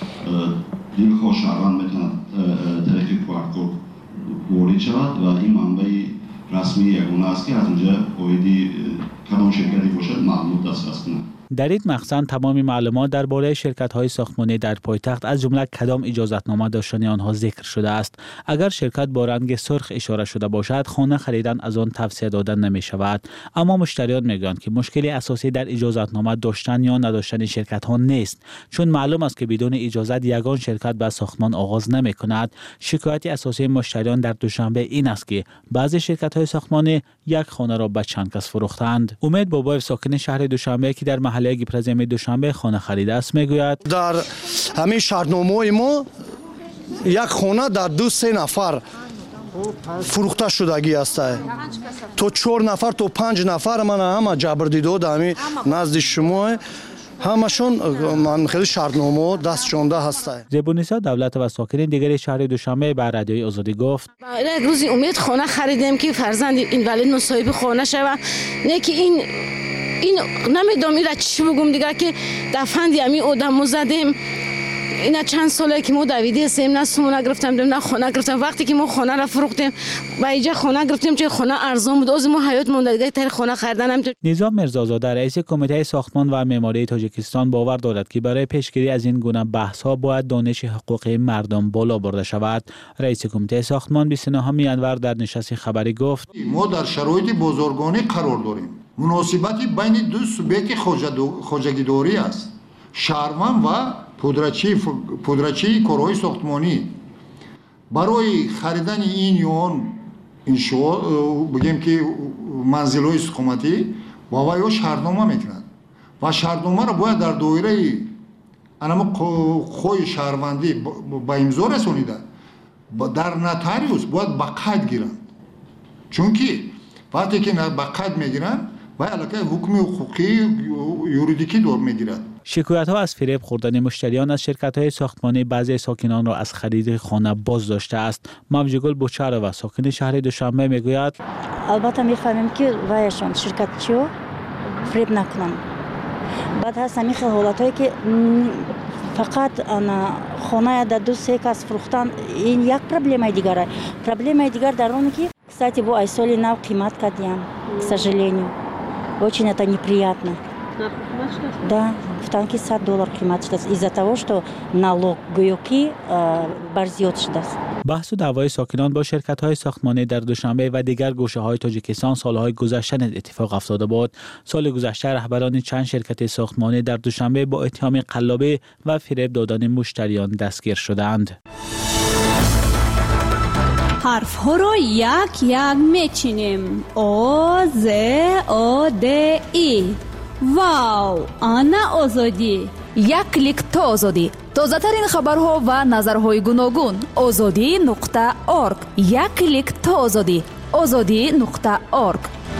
دلخواه شهروند میتوند طریق کارت وارد شود و این منبع رسمی یگانه است که از اونجا باید کدام شرکتی باشد معلومات دسترس کنند. در این مقصد تمام معلومات درباره شرکت‌های ساختمانی در پایتخت از جمله کدام اجازتنامه داشتن آنها ذکر شده است. اگر شرکت با رنگ سرخ اشاره شده باشد خانه خریدن از آن توصیه دادن نمی شود. اما مشتریان میگویند که مشکلی اساسی در اجازتنامه داشتن یا نداشتن شرکت‌ها نیست، چون معلوم است که بدون اجازت یگان شرکت به ساختمان آغاز نمی کند. شکایت اساسی مشتریان در دوشنبه این است که بعضی شرکت‌های ساختمانی یک خانه را به چند کس فروختند. امید بابایف ساکن شهر دوشنبه که در محله گیپرزمی دوشنبه خانه خریده است میگوید: در همین شهرنامه ما یک خانه در 2-3 نفر فروخته شدگی است. تو 4 نفر تو 5 نفر من همه جبر دیده دمی نزد شما همشون من خیلی شهرنامه دست چونده هست. زبونیسا دولت و ساکنین دیگر شهر دوشنبه به رادیوی آزادی گفت: یک روزی امید خانه خریدیم که فرزند این ولید صاحب خانه شود، نه که این نمیدونم ایرا چی بگم دیگه که دفند یمی آدمو زدیم اینا چند ساله که ما دویده هستیم، نه سوم نگرفتم نه خونه گرفتم. وقتی که ما خونه را فروختیم و اینجا خونه گرفتیم چه خونه ارزان بود، از ما حیات مونده دیگه تر خونه خریدن هم. نظام میرزازاده رئیس کمیته ساختمان و معماری تاجیکستان باور دارد که برای پیشگیری از این گونه بحث ها باید دانش حقوقی مردم بالا برده شود. رئیس کمیته ساختمان 29 انور در نشست خبری گفت ما در شرایط بازرگانی قرار داریم. مناسبتی بین دو سوبیکت خوجگیداری است، شهروند و پودرچی کارهای ساختمانی. برای خریدن این یون بگیم که منزل‌های حکومتی با وی شهرنامه میکنند و شهرنامه را باید در دایره خوی شهروندی با امضا رسانیده در نوتاریوس باید به قید گیرند، چون که وقتی که به قید میگیرند و علاقه حکم حقوقی یوریدیکی دور میگیرد. شکایت ها از فریب خوردن مشتریان از شرکت های ساختمانی بعضی ساکنان را از خرید خانه باز داشته است. موجگل بوچاره و ساکن شهر دوشنبه میگوید البته میفهمیم که وایشان شرکت چیو فریب نکنن. بعد هست همین حالت هایی که فقط خانه در دو سه کس فروختن، این یک پرابلم دیگر. پرابلم دیگر در اون که кстати با ایسالی نو قیمت کردیم к сожалению. Очень это неприятно. Да, в танке $100 قیمت شده из-за того, что налог گویوکی برزیاد شده است. بحث و دعوای ساکنان با شرکت‌های ساختمانی در دوشنبه و دیگر گوشه‌های تاجیکستان سال‌های گذشته اتفاق افتاده بود. سال گذشته رهبران چند شرکت ساختمانی در دوشنبه با اتهام قلابی و فریب دادن مشتریان دستگیر شدند. حرف ها رو یک یک میچینیم. او ز او د ای. واو، آنا آزادی. یک کلیک تا آزادی. تازه ترین خبرها و نظرهای گوناگون. azadi.org. یک کلیک تا آزادی. azadi.org.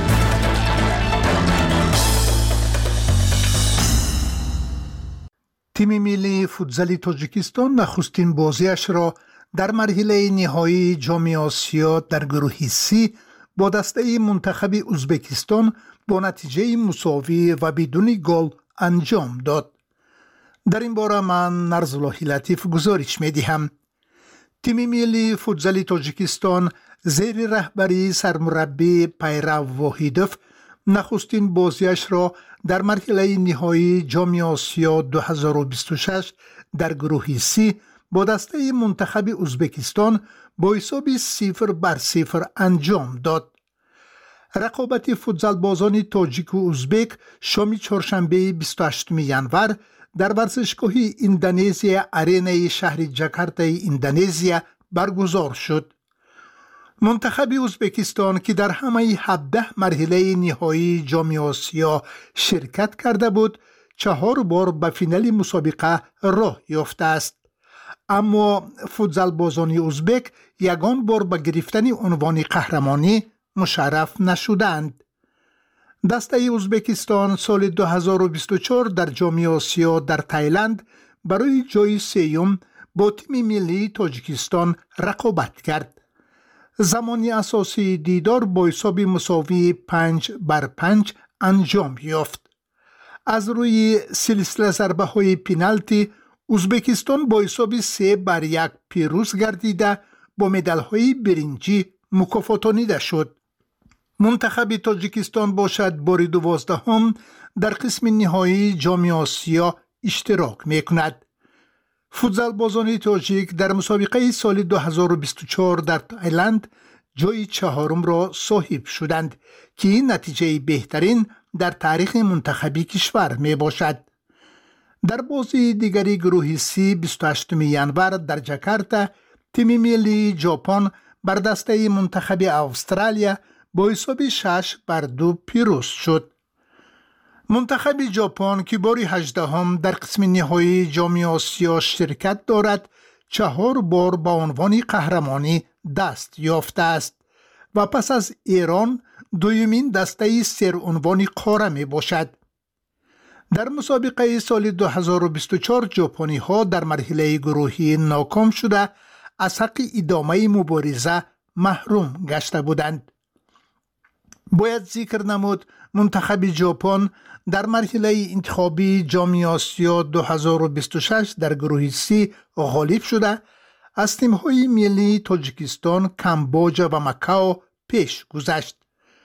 تیم ملی فوتزال تاجیکستان نخستین بازیش را در مرحله نهایی جام آسیا در گروه سی با دسته منتخب ازبکستان با نتیجه مساوی و بدون گل انجام داد. در این باره من نرزالله لطیف گزارش می‌دهم. تیم ملی فوتزال تاجیکستان زیر رهبری سرمربی پیرو واحدوف نخستین بازیش را در مرحله نهایی جام آسیا 2026 در گروه سی با دسته منتخب ازبکستان با حساب 0-0 انجام داد. رقابت فوتزال بازان تاجیک و ازبک شام چهارشنبه 28 ینور در ورزشگاه اندونزیا آرینای شهر جاکارتا اندونزیا برگزار شد. منتخب ازبکستان که در همه 17 مرحله نهایی جام آسیا شرکت کرده بود 4 بار به فینال مسابقه راه یافته است. اما فوتزال بازان ازبک یگان بار به گرفتن عنوان قهرمانی مشرف نشدند. دسته ازبکستان سال 2024 در جام آسیا در تایلند برای جای سوم با تیم ملی تاجیکستان رقابت کرد. زمانی اساسی دیدار با حساب مساوی 5-5 انجام یافت. از روی سلسله ضربه های پنالتی ازبکستان با حساب 3-1 پیروز گردیده با مدال های برنجی مکافاتانیده شد. منتخب تاجیکستان باشد بار 12 در قسم نهایی جام آسیا اشتراک میکند. فوتزال بازان تاجیک در مسابقه سال 2024 در تایلند جای 4 را صاحب شدند که این نتیجه بهترین در تاریخ منتخبی کشور می باشد. در بازی دیگری گروه سی 28 ینور در جاکارتا تیم ملی ژاپن بر دسته منتخب استرالیا با حساب 6-2 پیروز شد. منتخب ژاپن که بار 18 در قسم نهایی جام آسیا شرکت دارد 4 بار با عنوان قهرمانی دست یافته است و پس از ایران دومین دسته سرعنوان قاره می باشد. در مسابقه سال 2024 ژاپنی ها در مرحله گروهی ناکام شده از حق ادامه مبارزه محروم گشته بودند. باید ذکر نمود منتخب ژاپن در مرحله انتخابی جام آسیا 2026 در گروه C غالب شده از تیم‌های ملی تاجیکستان، کامبوجا و ماکائو پیش گذشت.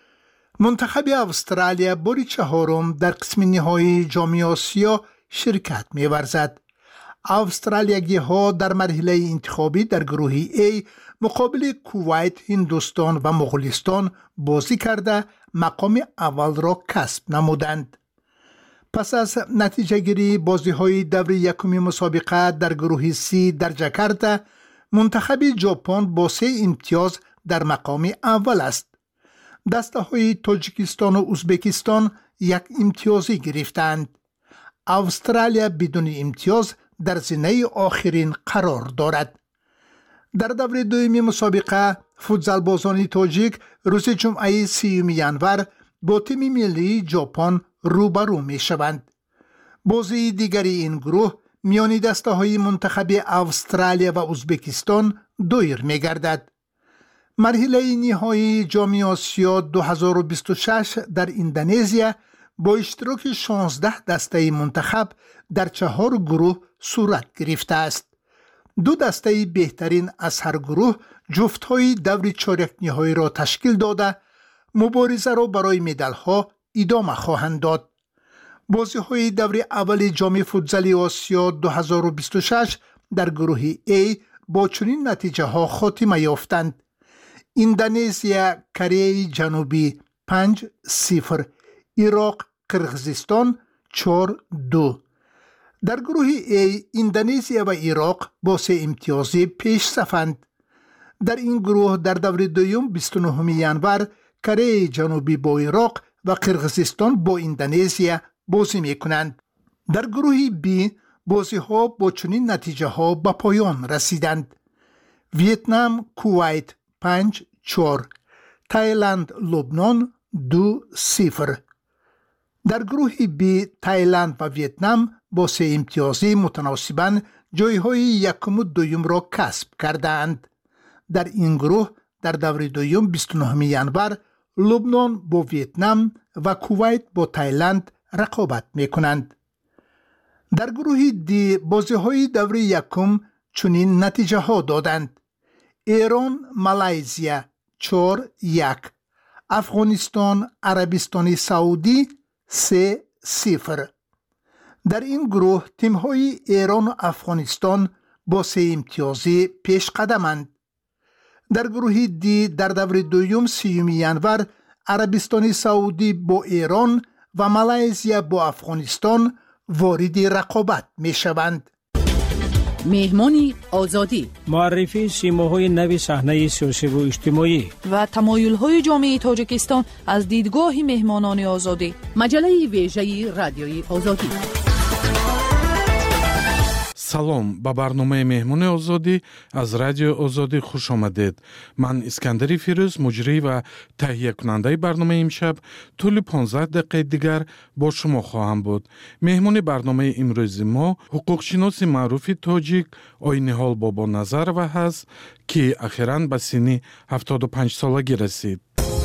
منتخب استرالیا باری چهارم در قسم نهایی جام آسیا شرکت می‌ورزد. استرالیایی‌ها در مرحله انتخابی در گروه A مقابل کویت، هندوستان و مغولستان بازی کرده مقام اول را کسب نمودند. پس از نتیجه گیری بازی‌های دور یکم مسابقه در گروه C در جاکارتا، منتخب ژاپن با 3 امتیاز در مقام اول است. دسته‌های تاجیکستان و ازبکستان 1 امتیازی گرفتند. استرالیا بدون امتیاز در زینه آخرین قرار دارد. در دور دوم مسابقه فوتزالبازان تاجیک روز جمعه 30 ینور با تیم ملی ژاپن روبرو می شوند. بازی دیگری این گروه میان دسته‌های منتخب استرالیا و ازبکستان دایر می گردد. مرحله نهایی جام آسیا 2026 در اندونزیا با اشتراک 16 دسته منتخب در 4 گروه صورت گرفته است. 2 دسته بهترین از هر گروه جفت‌های دور چهارک نهایی را تشکیل داده مبارزه را برای مدال‌ها ادامه خواهند داد. بازی‌های دور اول جام فوتزال آسیا 2026 در گروه A با چنین نتیجه‌ها خاتمه یافتند: اندونزیا کره جنوبی 5-0، عراق قرغیزستان 4-2. در گروه A اندونزیا و عراق با 3 امتیازی پیش صفند. در این گروه در دور دوم 29 ینور کره جنوبی با عراق و قرغیزستان با اندونزیا بازی می کنند. در گروه B بازی ها با چنین نتیجه ها به پایان رسیدند: ویتنام کویت 5-4، تایلند لبنان 2-0. در گروه B تایلند و ویتنام با 3 امتیازی متناسباً جایهای یکم و دوم را کسب کردند. در این گروه در دور دوم 29 ینور لبنان با ویتنام و کویت با تایلند رقابت می کنند. در گروه D بازی‌های دور یکم چنین نتیجه ها دادند: ایران مالایزیا 4-1، افغانستان عربستان سعودی 3-0. در این گروه تیم‌های ایران و افغانستان با 3 امتیازی پیش قدمند. در گروه D در دور دوم 30 ینور عربستان سعودی با ایران و مالایزیا با افغانستان وارد رقابت می شوند. مهمانی آزادی، معرفی سیماهای نوی صحنه سیاسی و اجتماعی و تمایل‌های جامعه تاجیکستان از دیدگاه مهمانان آزادی. مجله ویژه رادیوی آزادی. салом ба барномаи меҳмони озодӣ аз радиои озодӣ хуш омадед. Ман Искандари Фирӯз, муҷрӣ ва таҳиякунандаи барномаи имшаб тӯли 15 дақиқаи дигар бо шумо хоҳам буд. меҳмони барномаи имрӯзи мо ҳуқуқшиноси маъруфи тоҷик Ойниҳол Бобоназарова ҳаст, ки ахиран ба синни 75 солагӣ расид.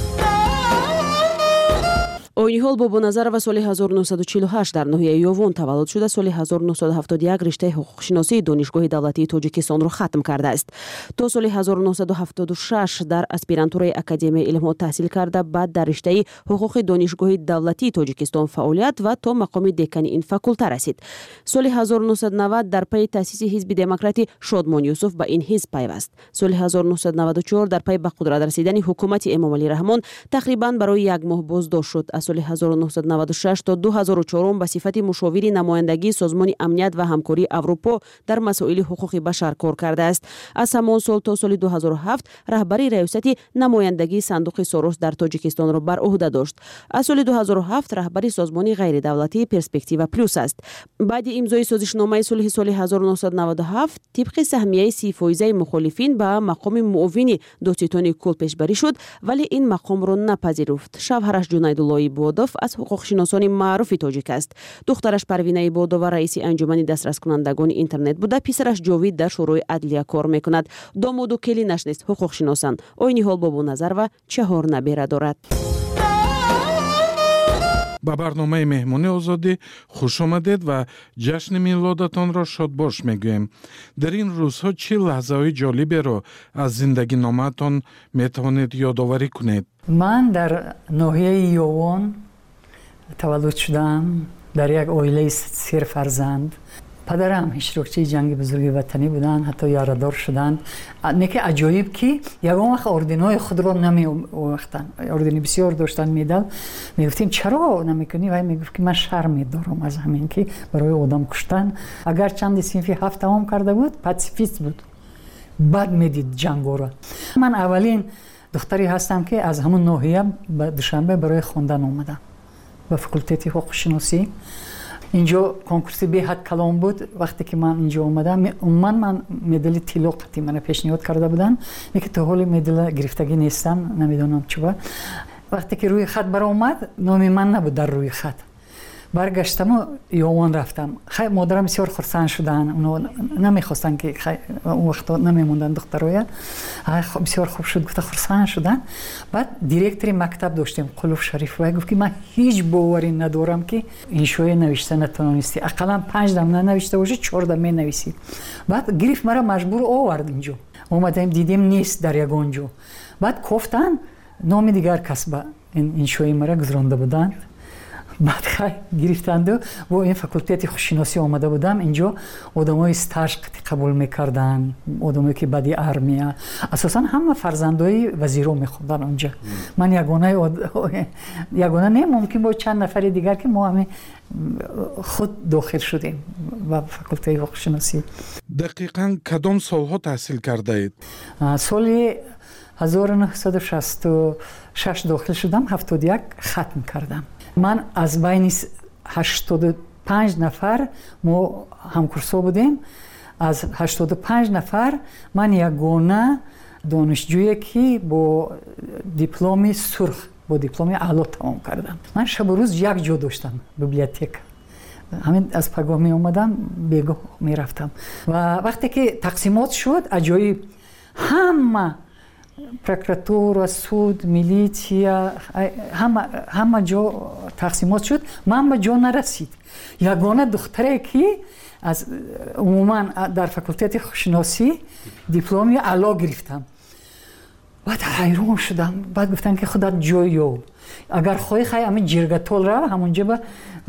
Ойниҳол Бобоназарова соли 1948 дар ноҳияи Ёвон таваллуд шуда, соли 1971 риштаи ҳуқуқшиносии донишгоҳи давлатии Тоҷикистонро хатм кардааст. То соли 1976 дар аспирантураи Академияи илмҳо таҳсил карда, баъд дар риштаи ҳуқуқи донишгоҳи давлатии Тоҷикистон фаъолият ва то мақоми декани ин факулта расид. Соли 1990 дар пайи таъсиси ҳизби демократи Шодмон Юсуф ба ин ҳизб пайваст. Соли 1994 дар пайи ба қудрат расидани ҳукумати Эмомалӣ Раҳмон тақрибан барои 1 моҳ боздошт шуд. Аз соли 1996 то 2004 ба сифати мушовири намояндагии Созмони амният ва ҳамкории Аврупо дар масоили ҳуқуқи башар кор кардааст. Аз ҳамон сол то соли 2007 раҳбари раёсати намояндагии Сандуқи Сорос дар Тоҷикистонро бар уҳда дошт. Аз соли 2007 раҳбари созмони ғайридавлатии Перспектива Плюс аст. баъди имзои созишномаи сулҳи соли 1997 тибқи саҳмияи 30% мухолифин ба мақоми муовини додситони Кул пешбарӣ шуд, вале ин мақомро напазируфт. Шавҳараш Ҷунайдуллои Бодов аз ҳуқуқшиносони маъруфи тоҷик аст. духтараш Парвина Ибодова раиси анҷумани дастраскунандагони интернет буда, писараш Ҷовид дар шӯрои адлия кор мекунад. домоду келинаш нест ҳуқуқшиносанд. Ойниҳол Бобоназарова 4 набера дорад. ба барномаи меҳмонии озодӣ хуш омадед ва ҷашни милодатонро шодбош мегӯем. дар ин рӯзҳо чӣ лаҳзаҳои ҷолиберо аз зиндагиномаатон метавонед ёдоварӣ кунед? ман дар ноҳияи ёвон таваллуд шудам, дар як оилаи сер фарзанд. падарам иштирокчии ҷанги бузурги ватанӣ буданд, ҳатто ярадор шуданд. неки аҷоиб ки ягон вақт орденҳои худро намеовахтанд. ордени бисёр доштанд, медал. мегуфтем чаро намекунӣ? вай мегуфт ки ман шарм медорам аз ҳамин ки барои одам куштан. агар чанди синфи 7 тамом карда буд, пацифист буд, бад медид ҷангоро. ман аввалин духтаре ҳастам ки аз ҳамун ноҳия ба Душанбе барои хондан омадам ба факултети ҳуқуқшиносӣ. инҷо конкурси беҳад калон буд. вақте ки ман инҷо омадам, умуман ман медали тилло қатъи мана пешниҳод карда буданд, лекин то ҳоли медала гирифтагӣ нестам, намедонам чӣ ба. вақте ки рӯи хат баромад, номи ман набуд дар рӯи хат. баргаштаму ёвон рафтам. модарам бисёр хурсанд шуданд. оно намехостанд ки он вақто намемонданд духтароя. бисёр хуб шуд, гуфта хурсанд шуданд. баъд директори мактаб доштем, Қулуф Шариф. вай гуфт ки ман ҳеҷ боварӣ надорам ки иншоя навишта натавонистӣ. ақаллан 5 дам нанавишта бошӣ, 4 дам менависӣ. баъд гирифт мара маҷбур овард инҷо. омадем дидем нест дар ягон ҷо. баъд кофтан номи дигар кас ба иншои мара гузронда буданд. баъд хай гирифтанду бо ин факултети хушиносӣ омада будам. инҷо одамои стаж қабул мекарданд, одамое ки баъди армия. асосан ҳама фарзандои вазиро мехонданд онҷа. ман ягона не, мумкин бо чанд нафари дигар ки мо ҳаме худ дохил шудем ба факултаи ҳуқуқшиносӣ. дақиқан кадом солҳо таҳсил кардаед? соли 1966 дохил шудам, 71 хатм кардам. ман аз байни 85 нафар мо ҳамкурсо будем. аз 85 нафар ман ягона донишҷӯе ки бо дипломи сурх, бо дипломи аъло тамом кардам. ман шабу рӯз як ҷо доштам, библиотека. ҳамин аз пагоҳ меомадам, бегоҳ мерафтам. ва вақте ки тақсимот шуд, аҷоиб ҳама прокуратура, суд, милитсия, ҳама ҷо тақсимот шуд. ман ба ҷо нарасид. ягона духтаре ки аз умуман дар факултети хушиносӣ дипломи аъло гирифтам. баъд ҳайрон шудам. баъд гуфтам ки худат ҷой ёб. агар хоҳӣ хай ҳамин ҷиргатол рав, ҳамунҷа ба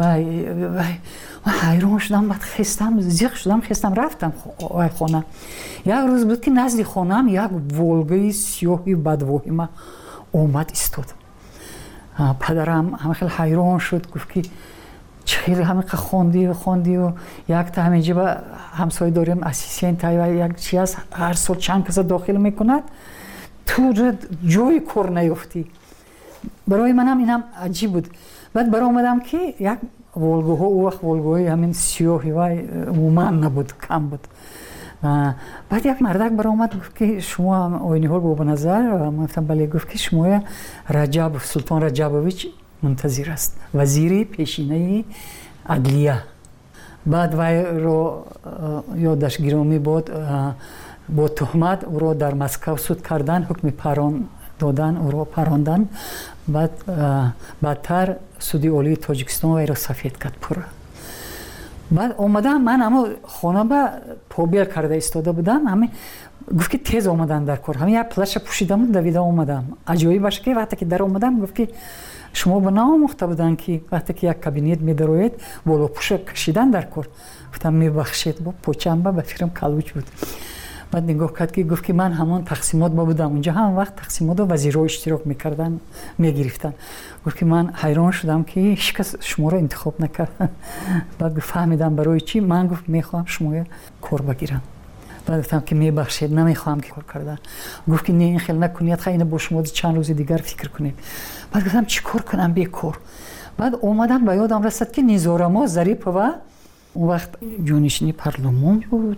ҳайрон шудам. баъд хестам, зиқ шудам, хестам, рафтам хона. як рӯз буд ки назди хонаам як волгаи сиёҳи бадвоҳима омад истод. падарам ҳамахел ҳайрон шуд, гуфт ки чӣ хеле ҳамиқа хондию. якта ҳаминҷа ба ҳамсоя дорем, ассистента як чи аст, ҳар сол чанд каса дохил мекунад, ту ҷои кор наёфтӣ. барои манам инам аҷиб буд. баъд баромадам ки як волгоҳо, ӯ вақт волгоҳои ҳамин сиёҳи вай умуман набуд, кам буд. баъд як мардак баромад, гуфт ки шумо Ойниҳол Бобоназар? гуфтам бале. гуфт ки шумоя Раҷабов, Султон Раҷабович мунтазир аст, вазири пешинаи адлия. баъд вайро ёдаш гиромӣ бод, бо тӯҳмат ӯро дар Москав суд карданд, ҳукми парон додан, ӯро паронданд. баъд баъдтар суди олии Тоҷикистон вайро сафед кард пурра. баъд омадам, ман амо хона ба побел карда истода будам. ҳамин гуфт ки тез омадан дар кор. ҳамин як плаша пӯшидаму давида омадам. аҷоибаш ки вақте ки дар омадам, гуфт ки шумо ба наомӯхта буданд ки вақте ки як кабинет медароед, болопӯша кашидан дар кор? гуфтам мебахшед, бо почам ба фикрам калуч буд. баъд нигоҳ кард ки гуфт ки ман ҳамон тақсимот ба будам. унҷа ҳама вақт тақсимотро вазиро иштирок мекарданд, мегирифтанд. гуфт ки ман ҳайрон шудам ки ҳеҷ кас шуморо интихоб накард. баъд гуфт фаҳмидам барои чӣ. ман гуфт мехоҳам шумоя кор багирам. баъд гуфтам ки мебахшед, намехоҳам ки кор кардан. гуфт ки не, ин хел накунед, хай ина бо шумо чанд рӯзи дигар фикр кунем. баъд гуфтам чӣ кор кунам бекор. баъд омадам, ба ёдам расад ки Низорамо Зарипова, он вақт ҷонишини парлумон буд,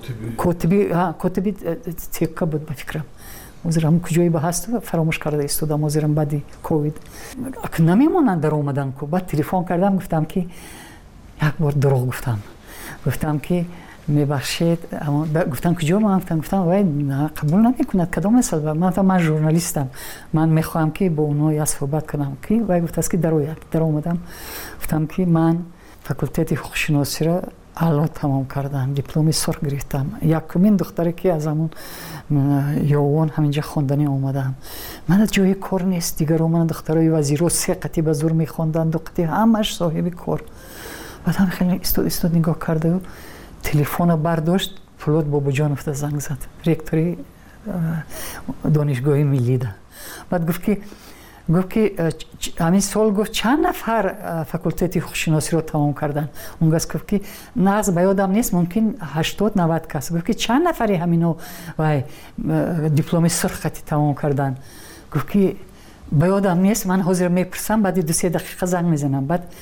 котиби текка буд ба фикрам. ҳозирам куҷое ба ҳаст фаромӯш карда истодам, ҳозирам баъди ковид намемонанд дар омадан ку. баъд телефон кардам, гуфтам ки як бор дурӯғ гуфтам ки میبخشید اما گفتم کجا ما گفتم وای نه قبول نمیکند کدام مثال من ژورنالیستم من میخوام که با اونها صحبت کنم که وای گفت است که در اومدم گفتم که من فاکولته حقوق شناسی را اعلا تمام کردم دیپلم سرخ گرفتم یکمین دختری که از همون یوان همینجا خواندنی اومدم من جای کار نیست دیگر من دخترای وزیرو 3 قطعه به زور میخوندن 2 قطعه همش صاحب کار بعد هم خیلی استاد نگاه کرده و تلفن برداشت فلوت بابا جان افته زنگ زد رکتوری دانشگاه ملی ده بعد گفت که همین سال گفت چند نفر فاکولته حقوق شناسی رو تمام کردن اون گفت که ناز به یادم نیست ممکن 80 90 کس گفت که چند نفری همینو وای دیپلم سرخ خطی تمام کردن گفت که به یادم نیست من حاضر میپرسم بعد 2-3 دقیقه زنگ میزنم بعد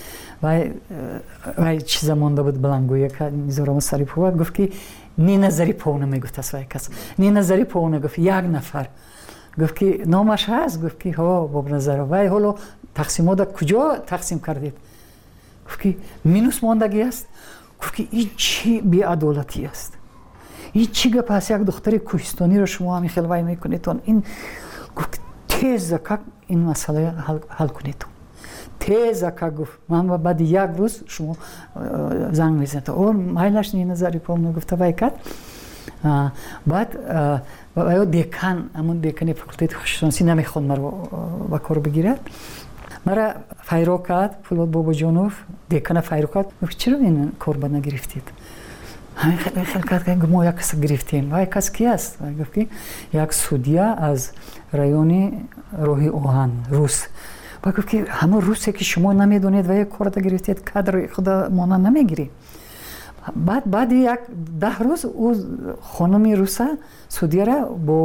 وای چیزا مونده بود بلنگویه که میذارم سری پو گفت که نینا زریپونا میگفت از وای کس نینا زریپونا گفت 1 نفر گفت که نامش هست گفت که ها باب نظر وای حالا تقسیمات کجا تقسیم کردید گفت که مینوس ماندگی است گفت که این چی بی‌عدالتی است این چی گپ است یک دختر کوهستانی رو شما همین خیلی وای میکنید این گفت تیز که این مسئله حل کنید تیز که گفت من بعد 1 روز شما زنگ میزنید اور مایلش نی نظری پام گفت وای کات بعد دکان همون دکان فاکولته حقوق شناسی نمیخواد مرا با کار بگیره مرا فایرو کرد فلوت بابا جانوف دکان فایرو کرد گفت چرا این کار با نگرفتید همین خیلی کرد ما یک کس گرفتیم وای کس کی است گفت که یک سودیا از رایون روحی اوهان روس با گفت که همون روسی که شما نمیدونید و یک کار گرفتید کادر خدا مانا نمیگیری بعد 10 روز او خانمی روسا سودیا را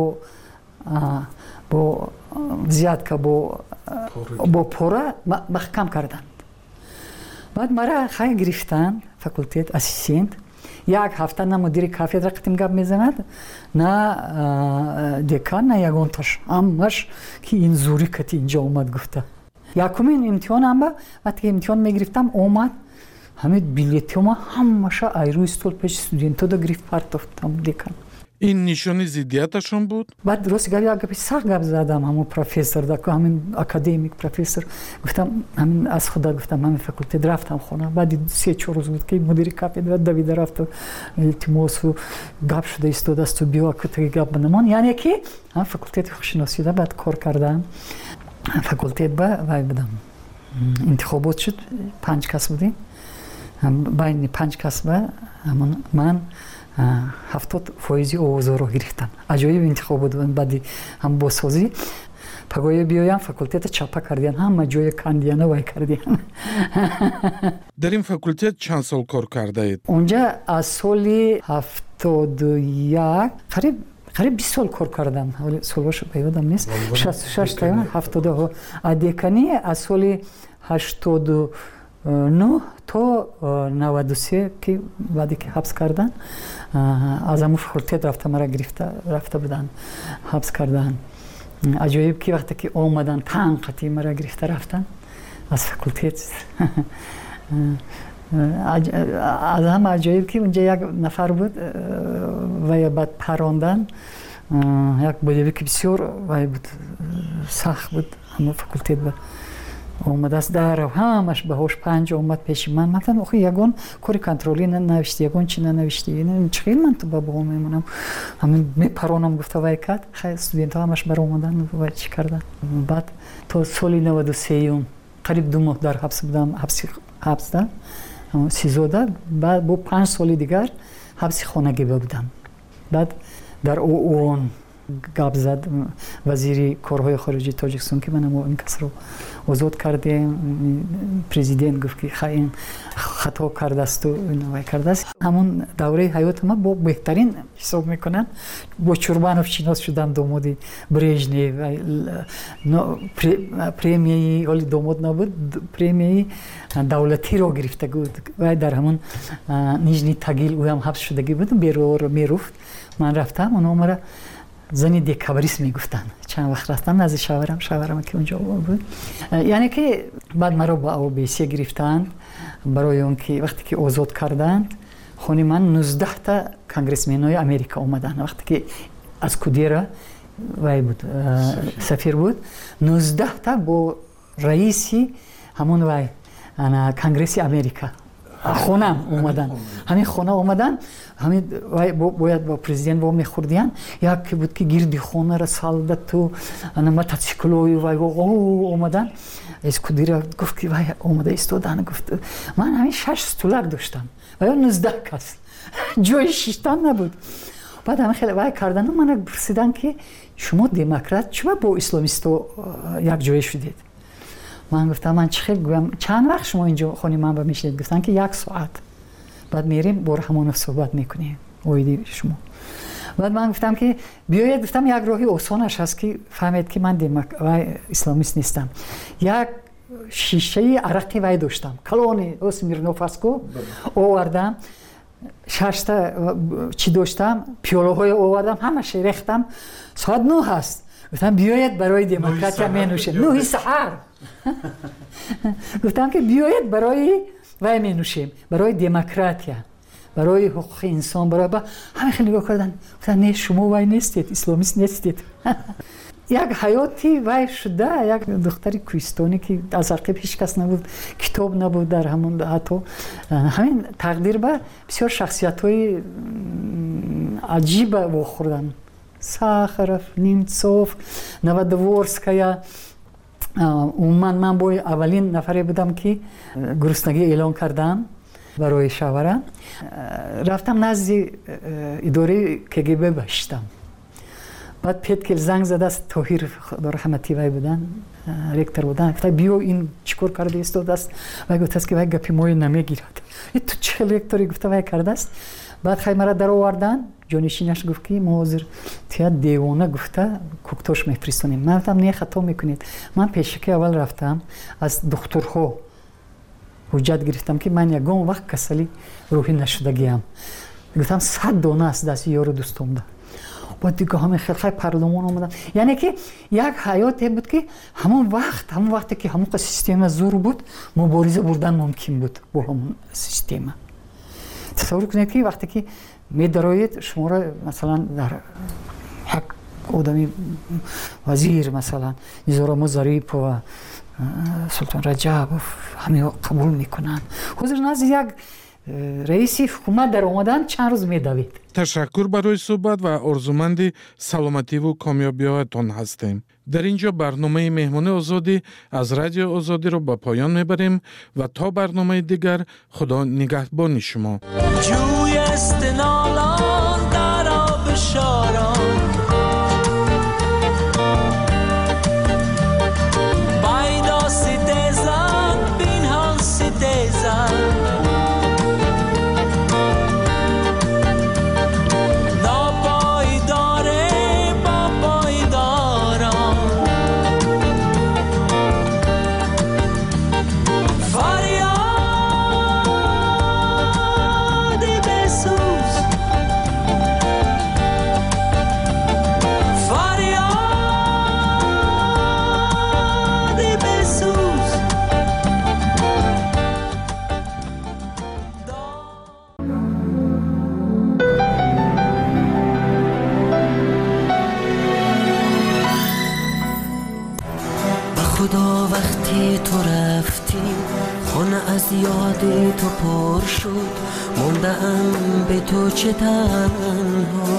با زیاد که با پورا محکم کردند بعد مرا خیلی گرفتن فاکولته اسیستنت 1 هفته نه مدیر کافدرا قطیم گپ میزند نه دکان نه یگانتاش همش که این زوری کتی اینجا اومد گفته یکمین امتحانم وقتی امتحان میگرفتم اومد همه بلیتم همش ایرو استول پیش استودنتا دا گرفت پرتافتم دکان این نشانی ضدیتشون بود بعد درست گپ سخت گپ زدم همون پروفسور دا همین اکادمیک پروفسور گفتم همین از خدا گفتم همین فاکولته رفتم خونه بعد 3-4 روز بود که مدیر کافدرا دوید رفت التماس و گپ شده استاد است و بیا که گپ بنمان یعنی که هم فاکولته حقوق شناسی دا بعد کار کردم فاکولته با وای بدم انتخابات شد 5 کس بودیم بین 5 کس با من 70% اوازا رو گرفتم عجایب انتخابات بود بعد هم باسازی پگوی بیایم فاکولته چاپا کردین هم جای کاندیان وای کردین در این فاکولته چند سال کار کرده اید اونجا از سال 71 قریب 20 سال کار کردم ولی سالش به یادم نیست 66 تا 70 دکانی از سال 89 تا 93 که بعدی که حبس کردن از همون فاکولته رفته مرا رفته بودن حبس کردن عجایب که وقتی که اومدن 5 قطعه مرا گرفته رفتن از فاکولته از هم عجایب که اونجا 1 نفر بود و بعد پراندن یک بودی که بسیار بود سخت بود همون فاکولته بود اومد از در همش به هوش 5 اومد پیش من مثلا آخه یگان کاری کنترلی ننوشتی یگان چی ننوشتی این چخیل من تو بابا میمونم همین میپرونم گفته وای کات خیلی استودنت ها همش بر اومدن و چی کردن بعد تو سال 93 قریب 2 ماه در حبس بودم حبس ده 13 بعد با 5 سال دیگر حبس خانگی بودم بعد در اون گپ زد وزیر کارهای خارجی تاجیکستان که من این کس رو آزاد کردیم پرزیدنت گفت که خیلی خطا کرده است و نوای کرده است همون دوره حیات ما با بهترین حساب میکنن با چوربانوف شناس شدم داماد برژنیو پریمیه ولی داماد نبود پریمیه دولتی رو گرفته بود و در همون نیجنی تاگیل او هم حبس شدگی بود بیرو میرفت من رفتم اونها مرا زنی دکابریست میگفتن چند وقت رفتم از شاورم که اونجا بود یعنی که بعد مرا با او بیسی گرفتند برای اون که وقتی که آزاد کردند خونی من 19 تا کنگرسمن‌های امریکا اومدن وقتی که از کودیرا وای بود سفیر بود 19 تا با رئیسی همون وای انا کنگرس امریکا خونم اومدن همین خونه اومدن همین باید با پرزیدنت با میخوردیان یک بود که گیردی خونه را سالده تو انا موتورسیکلوی وای اومدن از کودیرا گفت که وای اومده ایستادن گفت من همین 6 استولک داشتم و 19 کس جای شیشتن نبود بعد همه خیلی وای کردن من پرسیدن که شما دموکرات چرا با اسلامیستو یک جای شدید من گفتم من چند وقت شما اینجا خونی من با میشید گفتن که 1 ساعت بعد میریم بر همون صحبت میکنیم اویدی شما بعد من گفتم که بیاید گفتم یک راهی آسانش هست که فهمید که من اسلامیست نیستم یک شیشه عرقی وای داشتم کلونی اسمیرنوفاسکو آوردم 6 تا چی داشتم پیاله های آوردم همش ریختم ساعت 9 هست گفتم بیاید برای دموکراتیا می نوشیم 9 سحر گفتم که بیاید برای وای می نوشیم برای دموکراتیا برای حقوق انسان برای همه خیلی نگاه کردن گفتن نه شما وای نیستید اسلامیست نیستید یک حیاتی وای شده یک دختری کوهستانی که از عقب هیچ کس نبود کتاب نبود در همون حتی همین تقدیر به بسیار شخصیت‌های عجیب واخوردن ساخرف نیمتسوف نوادورسکایا من با اولین نفری بودم که گرسنگی اعلان کردم برای شاوره رفتم نزد اداره کگب باشتم بعد پیت زنگ زد است طاهر خدا رحمتی وای بودن رکتر بودن گفت بیو این چیکار کرده است است و گفت است که وای گپی مو نمیگیرد تو چه رکتری گفت وای کرده است بعد خیمه در آوردن جانشینش گفت که ما حاضر تیا دیوانه گفته کوکتوش میفرستونیم من گفتم نه خطا میکنید من پیشکی اول رفتم از دکترها حجت گرفتم که من یگان وقت کسلی روحی نشدگیم گفتم 100 دانه است دست یارو دوستم ده بعد دیگه همه خیلی پارلمان اومدن یعنی که یک حیاتی بود که همون وقتی که همون سیستم زور بود مبارزه بردن ممکن بود با همون سیستم تصور کنید که وقتی که می دراید شما را مثلا در یک آدمی وزیر مثلا نظام ظریف و سلطان رجب همه قبول میکنن حضور نزد یک رئیس حکومت در اومدن چند روز میدوید تشکر برای صحبت و آرزومند سلامتی و کامیابی‌هایتان هستیم. در اینجا برنامه مهمانی آزادی از رادیو آزادی را به پایان میبریم و تا برنامه دیگر خدا نگهبان شما. جوی استنالان در آب شاران بایدا سیتزن بینهان سیتزن خدا وقتی تو رفتی خانه از یاد تو پر شد موندم به تو چه تنها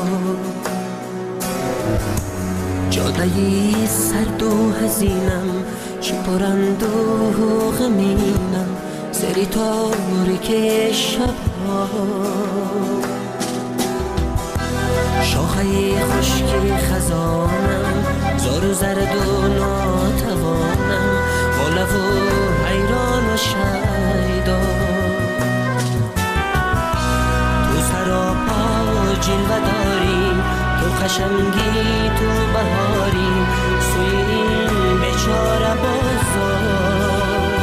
جادهی سرد و حزینم چه پرند و غمینم سری تاریک شبها شاخه خشکی خزانم زار و زرد و ناتوانم با لب و حیران و شیدا تو سراپا جلوه داری تو خشمگی تو بهاری سوی این بیچاره بازار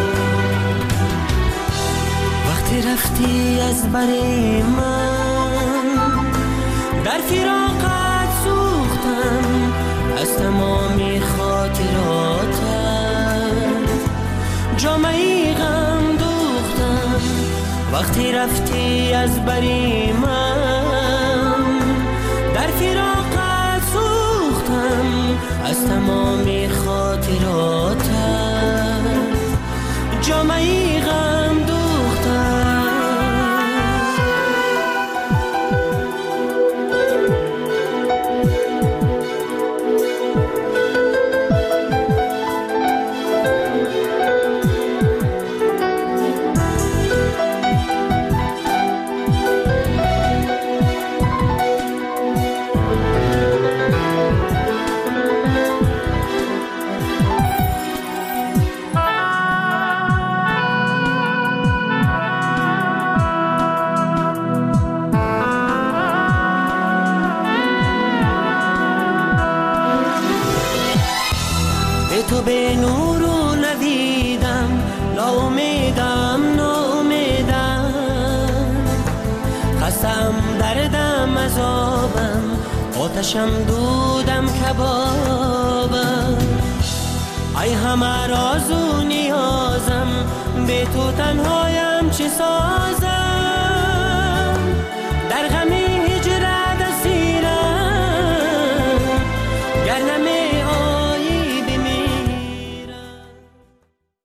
وقتی رفتی از بر من در فراقت سوختم از تمامی خاطراتت جامعی غم دوختم وقتی رفتی از بری من در فراقت سوختم از تمامی خاطراتت جامعی غم دوختم تو به نور و ندیدم ناامیدم خستم دردم عذابم آتشم دودم کبابم ای همه راز و نیازم به تو تنهایم چه سازم